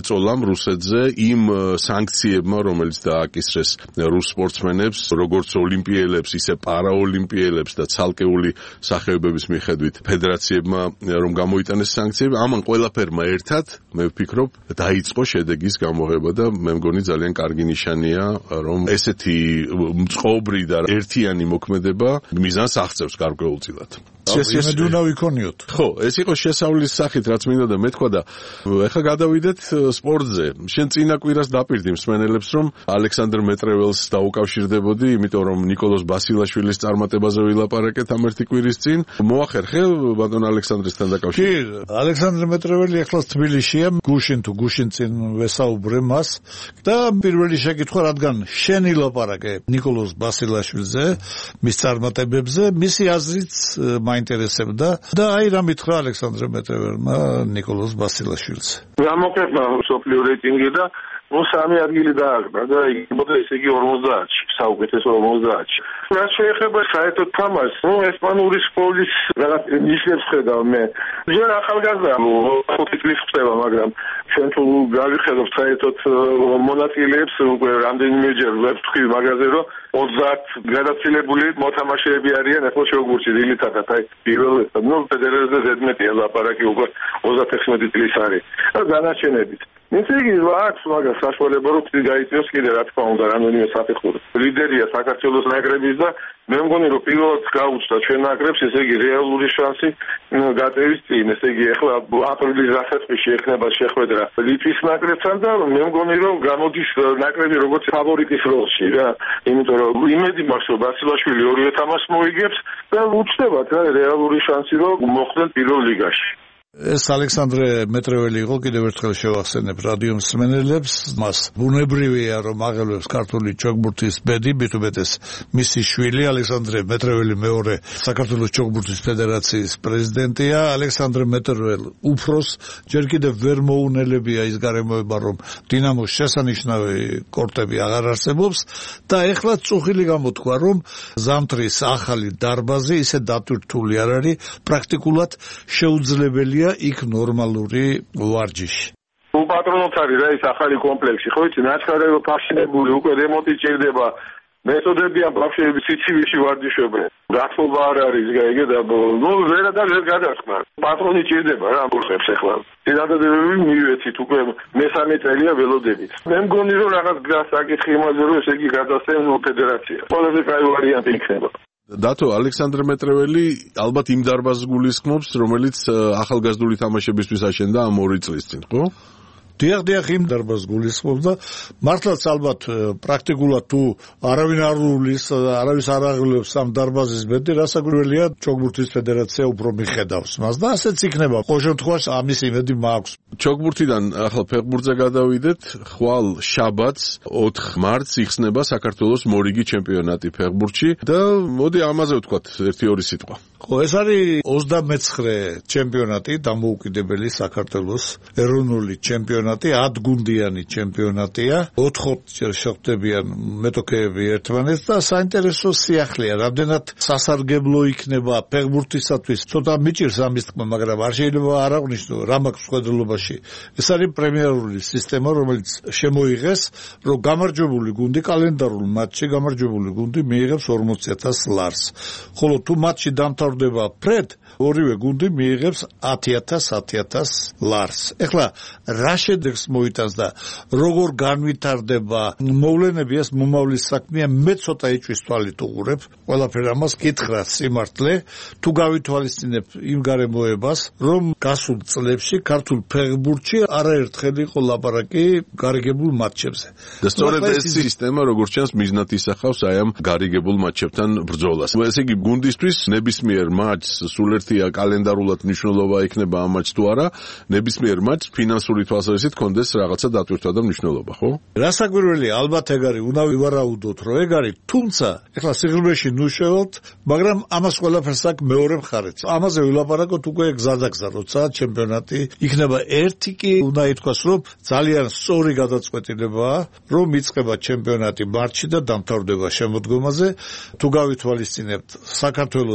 რუსეთზე იმ სანქციებმა, რომელიც დააკისრეს რუს სპორტსმენებს, როგორც ოლიმპიელებს, ისე პარაოლიმპიელებს და ცალკეული სახეობების მიხედვით ფედერაციებმა რომ გამოიტანეს სანქციები, ამან ყველაფერმა ერთად, მე ვფიქრობ, დაიწყო შედეგის გამოღება და მე მგონი ძალიან კარგი ნიშანია, რომ ესეთი მწყობრი და ერთიანი მოქმედება მიზანს აღწევს გარკვეულწილად. იმედი უნდა ვიქონიოთ. ხო, ეს იყო შესავლის სახით, რაც მინდა და მეთქვა და ეხლა გადავიდეთ სპორტზე. შენ წინა კვირას დაპირდი მსმენელებს, რომ ალექსანდრ მეტრეველს დაუკავშირდებოდი, იმიტომ რომ ნიკოლოზ ბასილაშვილის წარმატებაზე ვილაპარაკეთ ამ ერთი კვირის წინ. მოახერხე ბატონ ალექსანდრესთან დაკავშირებით? კი, ალექსანდრ მეტრეველი ეხლა თბილისშია, გუშინ თუ გუშინ წინ ვესაუბრე მას და პირველი შეკითხვა, რადგან შენ ილაპარაკე ნიკოლოზ ბასილაშვილზე, მის წარმატებებზე, მისი აზრიც მაინტერესებდა და აი რა მითხრა ალექსანდრ მეტრეველმა ნიკოლოზ ბასილაშვილს. გამოკეთდა სოფლიო რეიტინგი და ნუ სამი ადგილი დააგდა და იქნებოდა ესე იგი ორმოცდაათში, საუკეთესო ორმოცდაათში. რაც შეეხება საერთოდ თამაშს, ნუ ესპანური სკოლის რაღაც ნიშნებს ხედავ მე. ჯერ ახალგაზრდა ხუთი წლის ხდება, მაგრამ ჩვენ თუ გავიხედავ საერთოდ მონაწილეებს უკვე რამდენიმეჯერ ვებთხი მაგაზე, რომ ოცდაათ გადაცილებული მოთამაშეები არიან ახლა შეგურჩი დილითადად, აი პირველად, ნუ ფედერაციაზე ზედმეტია ლაპარაკი უკვე ოცდათექვსმეტი წლის არის. და დანარჩენებით ისე იგი აქვს მაგას საშუალება რომ გაიწიოს კიდე რა თქმა უნდა რამდენიმე საფეხური. ლიდერია საქართველოს ნაკრების და მე მგონი რომ პირველად გაუჩნდა ჩვენ ნაკრებს ესე იგი რეალური შანსი გაწევის წინ. ესე იგი ახლა აპრილის დასაწყისში ექნება შეხვედრა ლიტვის ნაკრებთან და მე მგონი რომ გამოდის ნაკრები როგორც ფავორიტის როლში რა. იმიტომ რომ იმედი მაქვს რომ ბასილაშვილი ორივე თამაშს მოიგებს და უჩნდებათ რა რეალური შანსი რომ მოხვდნენ პირველ ლიგაში. ეს ალექსანდრე მეტრეველი იყო, კიდევ ერთხელ შევახსენებ რადიო მსმენელებს, მას ბუნებრივია რომ აღელვებს ქართული ჩოგბურთის ბედი, მithumetes მისი შვილი ალექსანდრე მეტრეველი მეორე საქართველოს ჩოგბურთის ფედერაციის პრეზიდენტია. ალექსანდრე მეტრეველ უფროს ჯერ კიდევ ვერ მოუნელებია ის გარემოება, რომ დინამოს შესანიშნავი კორტები აღარ არსებობს და ეხლა წუხილი გამოთქვა, რომ ზამთრის ახალი დარბაზი ისე დატვირთული არ არის, პრაქტიკულად შეუძლებელია იქ ნორმალური ვარჯიში. უპატრონოთ არის რა ის ახალი კომპლექსი, ხო იცი, ნაჩქარები ფაშინებული, უკვე რემონტი ჭირდება. მეთოდებიან ბავშვები სიცივიში ვარჯიშობენ. გათხოვა არ არის გაიგე და ნუ ვერადარ ვერ გადასხმა. პატრონი ჭირდება რა ამბობს ახლა. ძირადადები მივეცით უკვე მესამე წელია ველოდებით. მე მგონი რომ რაღაც გასაკითხი იმაზე რომ ესე იგი გადასცენ ფედერაციას. ყველაზე კაი ვარიანტი იქნება. დათო ალექსანდრ მეტრეველი ალბათ იმ დარბაზს გულისხმობს, რომელიც ახალგაზრდული თამაშებისთვის აშენდა ამ ორი წლის წინ, ხო? დიახ, დიახ, იმ დარბაზს გულისხმობს და მართლაც ალბათ პრაქტიკულად თუ არავინ არ უვლის, არავის არ აღვლევს ამ დარბაზის ბედი, რასაკვირველია ჩოგბურთის ფედერაცია უფრო მიხედავს მას და ასეც იქნება. ყოველ შემთხვევაში ამის იმედი მაქვს. ჩოგბურთიდან ახლა ფეხბურთზე გადავიდეთ. ხვალ შაბათს ოთხ მარტს იხსნება საქართველოს მორიგი ჩემპიონატი ფეხბურთში და მოდი ამაზე ვთქვათ ერთი-ორი სიტყვა. ხო, ეს არის ოცდამეცხრე ჩემპიონატი, დამოუკიდებელი საქართველოს ეროვნული ჩემპიონატი, ათგუნდიანი ჩემპიონატია, ოთხჯერ შეხვდებიან მეტოქეები ერთმანეთს და საინტერესო სიახლეა, რამდენად სასარგებლო იქნება ფეხბურთისათვის. ცოტა მიჭირს ამის თქმა, მაგრამ არ შეიძლება არ აღნიშნო რა მაქვს მხედველობაში. ეს არის პრემიერული სისტემა, რომელიც შემოიღეს, რომ გამარჯვებული გუნდი კალენდარულ მატჩში გამარჯვებული გუნდი მიიღებს ორმოცი ათას ლარს. ხოლო თუ მატჩი დამთავრდება ფრედ, ორივე გუნდი მიიღებს ათი ათას ათი ათას ლარს. ეხლა რა შედეგს მოიტანს და როგორ განვითარდება მოვლენები, ეს მომავლის საქმეა, მე ცოტა ეჭვის თვალით უყურებ. ყველაფერ ამას კითხრა სიმართლე, თუ გავითვალისწინებ იმ გარემოებას, რომ გასულ წლებში ქართულ ფეხბურთში არაერთხელ იყო ლაპარაკი გარიგებულ მატჩებზე. და სწორედ ეს სისტემა, როგორც ჩანს, მიზნად ისახავს აი ამ გარიგებულ მატჩებთან ბრძოლას. ესე იგი, გუნდისთვის ნებისმიერ მატჩს სულ ერთია კალენდარულად მნიშვნელობა ექნება ამ მატჩს თუ არა, ნებისმიერ მატჩს ფინანსური თვალსაზრისით კონდეს რაღაცა დატვირთვა და მნიშვნელობა, ხო? რასაკვირველია, ალბათ ეგ არის, უნდა ვივარაუდოთ, რომ ეგ არის, თუმცა ეხლა სიღრმეში ნუ შევალთ, მაგრამ ამას ყველაფერს აქვს მეორე მხარეც. ამაზე ვილაპარაკოთ უკვე გზადაგზა, როცა ჩემპიონატი იქნება. ერთი კი უნდა ითქვას, რომ ძალიან სწორი გადაწყვეტილებაა, რომ იწყება ჩემპიონატი მარტში და დამთავრდება შემოდგომაზე. თუ გავითვალისწინებთ საქართველოს კლიმატ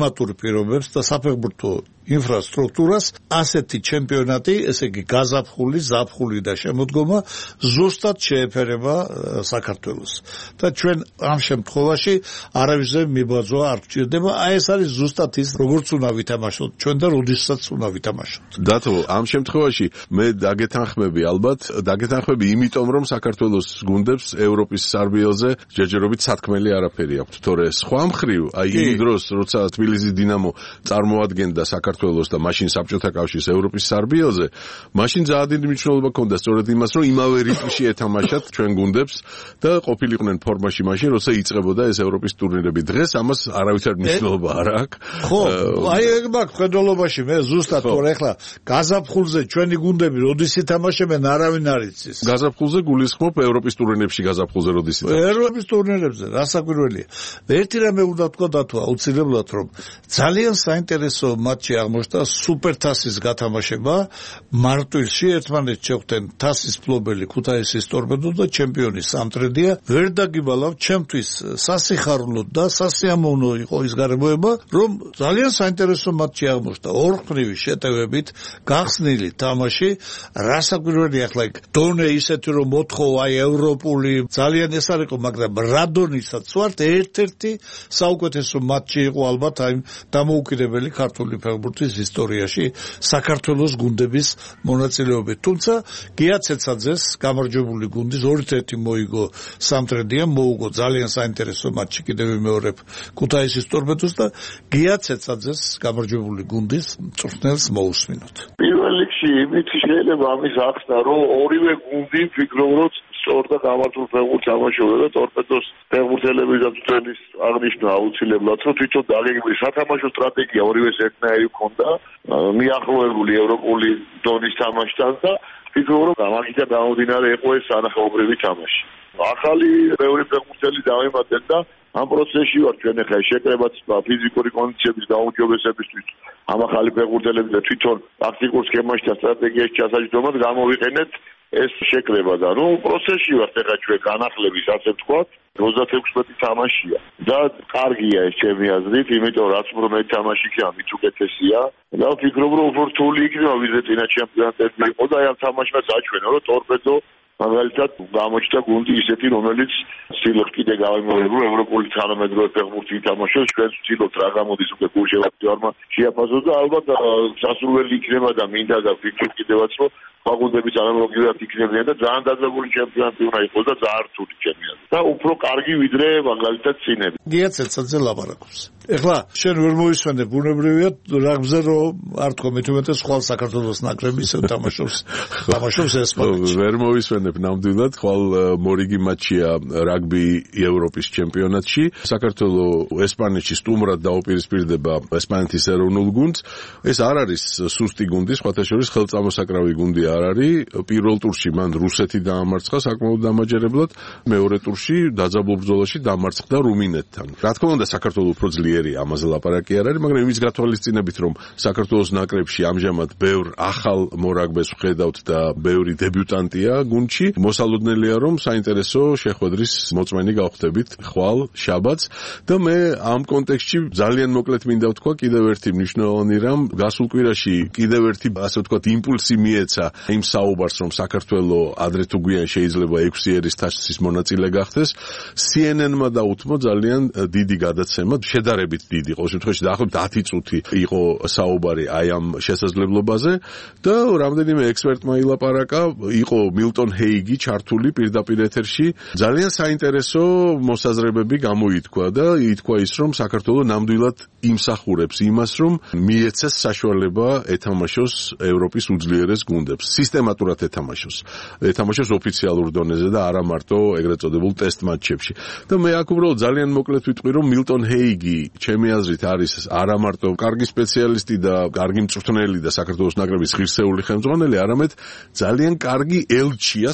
კლიმატურ პირობებს და საფეხბურთო ინფრასტრუქტურას ასეთი ჩემპიონატი, ესე იგი გაზაფხული, ზაფხული და შემოდგომა ზუსტად შეეფერება საქართველოს. და ჩვენ ამ შემთხვევაში არავისზე მიბაძვა არ გჭირდება. აი ეს არის ზუსტად ის, როგორც უნდა ვითამაშოთ ჩვენ და როდესაც უნდა ვითამაშოთ. დათო, ამ შემთხვევაში მე დაგეთანხმები ალბათ, დაგეთანხმები იმიტომ, რომ საქართველოს გუნდებს ევროპის სარბიელზე ჯერჯერობით სათქმელი არაფერი აქვს. თორე სხვა მხრივ, აი იმ დროს, როცა თბილისის დინამო წარმოადგენდა საქართველოს და მაშინ საბჭოთა კავშირის ევროპის სარბიელზე, მაშინ ძალიან დიდი მნიშვნელობა ჰქონდა სწორედ იმას, რომ იმავე რიტმში ეთამაშათ ჩვენ გუნდებს და ყოფილიყვნენ ფორმაში მაშინ, როცა იწყებოდა ეს ევროპის ტურნირები. დღეს ამას არავითარ მნიშვნელობა არ აქვს. ხო, აი ეგ მაქვს ხედველობაში მე ზუსტად თორე ახლა გაზაფხულზე ჩვენი გუნდები როდის ითამაშებენ არავინ არ იცის. გაზაფხულზე გულისხმობ ევროპის ტურნირებში გაზაფხულზე როდის ითამაშებენ. ევროპის ტურნირებზე, რასაკვირველია. ერთი რამე უნდა თქვა დათო აუცილებლად, რომ ძალიან საინტერესო მატჩი აღმოჩნდა სუპერთასის გათამაშება. მარტვილში ერთმანეთს შეხვდნენ თასის მფლობელი ქუთაისის ტორპედო და ჩემპიონი სამტრედია. ვერ დაგიბალავ, ჩემთვის სასიხარულოდ და სასიამოვნო იყო ის გარემოება, რომ ძალიან საინტერესო მატჩი აღმოჩნდა. ორხრივი შეტევებით გახსნილი თამაში, რასაკვირველია ახლა იქ დონე ისეთი რომ მოთხოვა აი ევროპული ძალიან ეს არ იყო, მაგრამ რადონისაც ვართ ერთ-ერთი საუკეთესო მატჩი იყო ალბათ აი დამოუკიდებელი ქართული ფეხბურთის ისტორიაში საქართველოს გუნდების მონაწილეობით. თუმცა გია ცეცაძეს გამარჯვებული გუნდის ორით ერთი მოიგო სამტრედია, მოუგო ძალიან საინტერესო მატჩი კიდევ მეორებ ქუთაისის ტორპედოს და გია ცეცაძეს გამარჯვებული გუნდის მწვრთნელს მოусმინოთ. პირველ რიგში იმით შეიძლება ამის ახსნა, რომ ორივე გუნდი ფიქრობ, რომ სწორ და გამართულ ფეხბურთს თამაშობდა და ტორპედოს ფეხბურთელები და მწვრთნელის აღნიშვნა აუცილებლად, რომ თვითონ დაგეგმილი სათამაშო სტრატეგია ორივეს ერთნაირი ჰქონდა, მიახლოებული ევროპული დონის თამაშთან და ფიქრობ, რომ ამაგიდან გამომდინარე იყო ეს ანახაობრივი თამაში. ახალი მეორე ფეხბურთელი დავიმატეთ და ამ პროცესში ვარ ჩვენ ახლა შეკრებაც ფიზიკური კონდიციების გაუმჯობესებისთვის ამ ახალი ფეხბურთელები და თვითონ ტაქტიკურ სქემაში და სტრატეგიაში ჩასაჯდომად გამოვიყენეთ ეს შეკრება და ნუ პროცესში ვართ ახლა ჩვენ განახლების ასე ვთქვათ ოცდაექვსი თამაშია და კარგია ეს ჩემი აზრით, იმიტომ რაც უფრო მეტ თამაში ქია მით უკეთესია და ვფიქრობ რომ უფრო რთული იქნება ვიდრე წინა ჩემპიონატები იყო და აი ამ თამაშმა წაჩვენა რომ ტორპედო მაგალითად გამოჩნდა გუნდი ისეთი რომელიც ცდილობს კიდე გავიმოებრო ევროპული თანამედროვე ფეხბურთი ითამაშოს, ჩვენ ვცდილობთ რა გამოდის უკვე გულშემატკივარმა შეაფასოს და ალბათ სასურველი იქნება და მინდა და ვფიქრობ კიდევაც რომ ფაგუნდების ანალოგიურად იქნებიან და ძალიან დაძაბული ჩემპიონატი უნდა იყოს და ძალიან რთული ჩემპიონატი და უფრო კარგი ვიდრე მაგალითად წინები. გია ცეცაძე ლაპარაკობს. ეხლა შენ ვერ მოისმენდე ბუნებრივია რაგზე რომ არ თქო მე თუმცა სხვა საქართველოს ნაკრები ისე თამაშობს თამაშობს ესპანეთში. ვერ მოისმენდებ ნამდვილად, ხვალ მორიგი მატჩია რაგბი ევროპის ჩემპიონატში. საქართველოს ესპანეთში სტუმრად დაუპირისპირდება ესპანეთის ეროვნულ გუნდს. ეს არ არის სუსტი გუნდი, სხვათა შორის ხელწამოსაკრავი გუნდი არ არის. პირველ ტურში მან რუსეთი დაამარცხა საკმაოდ დამაჯერებლად, მეორე ტურში დაძაბულ ბრძოლაში დამარცხდა რუმინეთთან. რა თქმა უნდა საქართველოს უფრო ძლიერია, ამაზე ლაპარაკი არ არის, მაგრამ იმის გათვალისწინებით რომ საქართველოს ნაკრებში ამჟამად ბევრ ახალ მორაგბეს ვხედავთ და ბევრი დებიუტანტია გუნდში, მოსალოდნელია რომ საინტერესო შეხვედრის მოწმენი გავხდებით ხვალ შაბათს და მე ამ კონტექსტში ძალიან მოკლედ მინდა ვთქვა კიდევ ერთი მნიშვნელოვანი რამ, გასულ კვირაში კიდევ ერთი ასე ვთქვათ იმპულსი მიეცა იმ საუბარს რომ საქართველოს ადრე თუ გვიან შეიძლება ექვსი ერის თასის მონაწილე გახდეს. C N N-მა დაუთმო ძალიან დიდი გადაცემა, შედარებით დიდი, ყოველ შემთხვევაში დაახლოებით ათი წუთი იყო საუბარი აი ამ შესაძლებლობაზე და რამდენიმე ექსპერტმა ილაპარაკა, იყო მილტონ ჰეიგი ჩართული პირდაპირ ეთერში. ძალიან საინტერესო მოსაზრებები გამოითქვა და ითქვა ის რომ საქართველოს ნამდვილად იმსახურებს იმას რომ მიეცეს საშუალება ეთამაშოს ევროპის უძლიერეს გუნდებს, სისტემატურად ეთამაშოს. ეთამაშოს ოფიციალურ დონეზე და არა მარტო ეგრეთ წოდებულ ტესტ მატჩებში. და მე აქ უბრალოდ ძალიან მოკლედ ვიტყვი რომ მილტონ ჰეიგი ჩემი აზრით არის არა მარტო კარგი სპეციალისტი და კარგი მწვრთნელი და საქართველოს ნაკრების ღირსეული ხელმძღვანელი, არამედ ძალიან კარგი ელჩია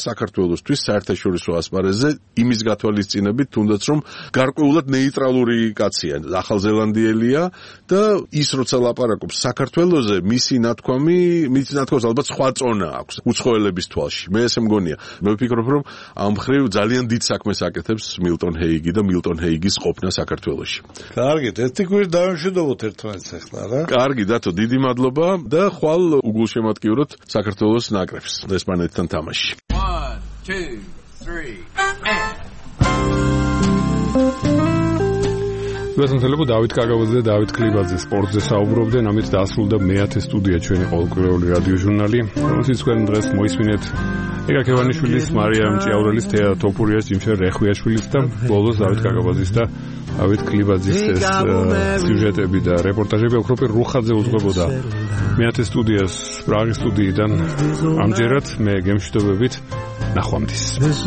საქართველოსთვის საერთაშორისო ასპარეზზე იმის გათვალისწინებით, თუნდაც რომ გარკვეულად ნეიტრალური კაცია, ახალზელანდიელია და ის როცა ლაპარაკობს საქართველოზე, მისი ნათქვამი, მისი ნათქვამს ალბათ სხვა წონა აქვს უცხოელების თვალში. მე ესე მგონია. მე ვფიქრობ, რომ ამ ხრივ ძალიან დიდ საქმეს აკეთებს მილტონ ჰეიგი და მილტონ ჰეიგის ყოფნა საქართველოში. კარგით, ერთი კვირი დავამშვიდობოთ ერთმანეთს ახლა რა. კარგი, დათო, დიდი მადლობა და ხვალ უგულშემატკივროთ საქართველოს ნაკრებს ესპანეთთან თამაში. one two three ვესწრებო დავით კაკაბაძე და დავით კლიბაძე სპორტზე საუბრობდნენ, ამით დაასრულდა მეათე სტუდია ჩვენი ყოველკვირეული რადიო ჟურნალი. რომელშიც თქვენ დღეს მოისმინეთ ეკა ქევანიშვილის, მარიამ ჭიაურელის, თეა თოფურიას, ჯიმშე რეხვიაშვილის და ბოლოს დავით კაკაბაძის და დავით კლიბაძის ეს სიუჟეტები და რეპორტაჟები ოქროპირ რუხაძე უძღვებოდა მეათე სტუდიას პრაღის სტუდიიდან. ამჯერად მე გემშვიდობებით, ნახვამდის.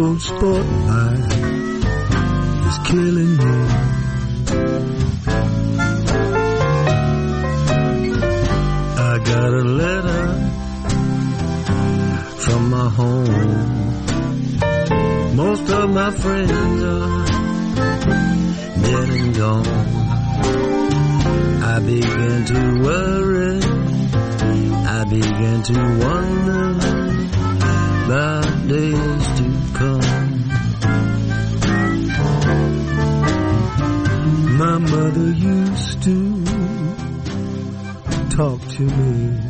I got a letter from my home. Most of my friends are dead and gone. I began to worry. I began to wonder about days to come. My mother used to talk to me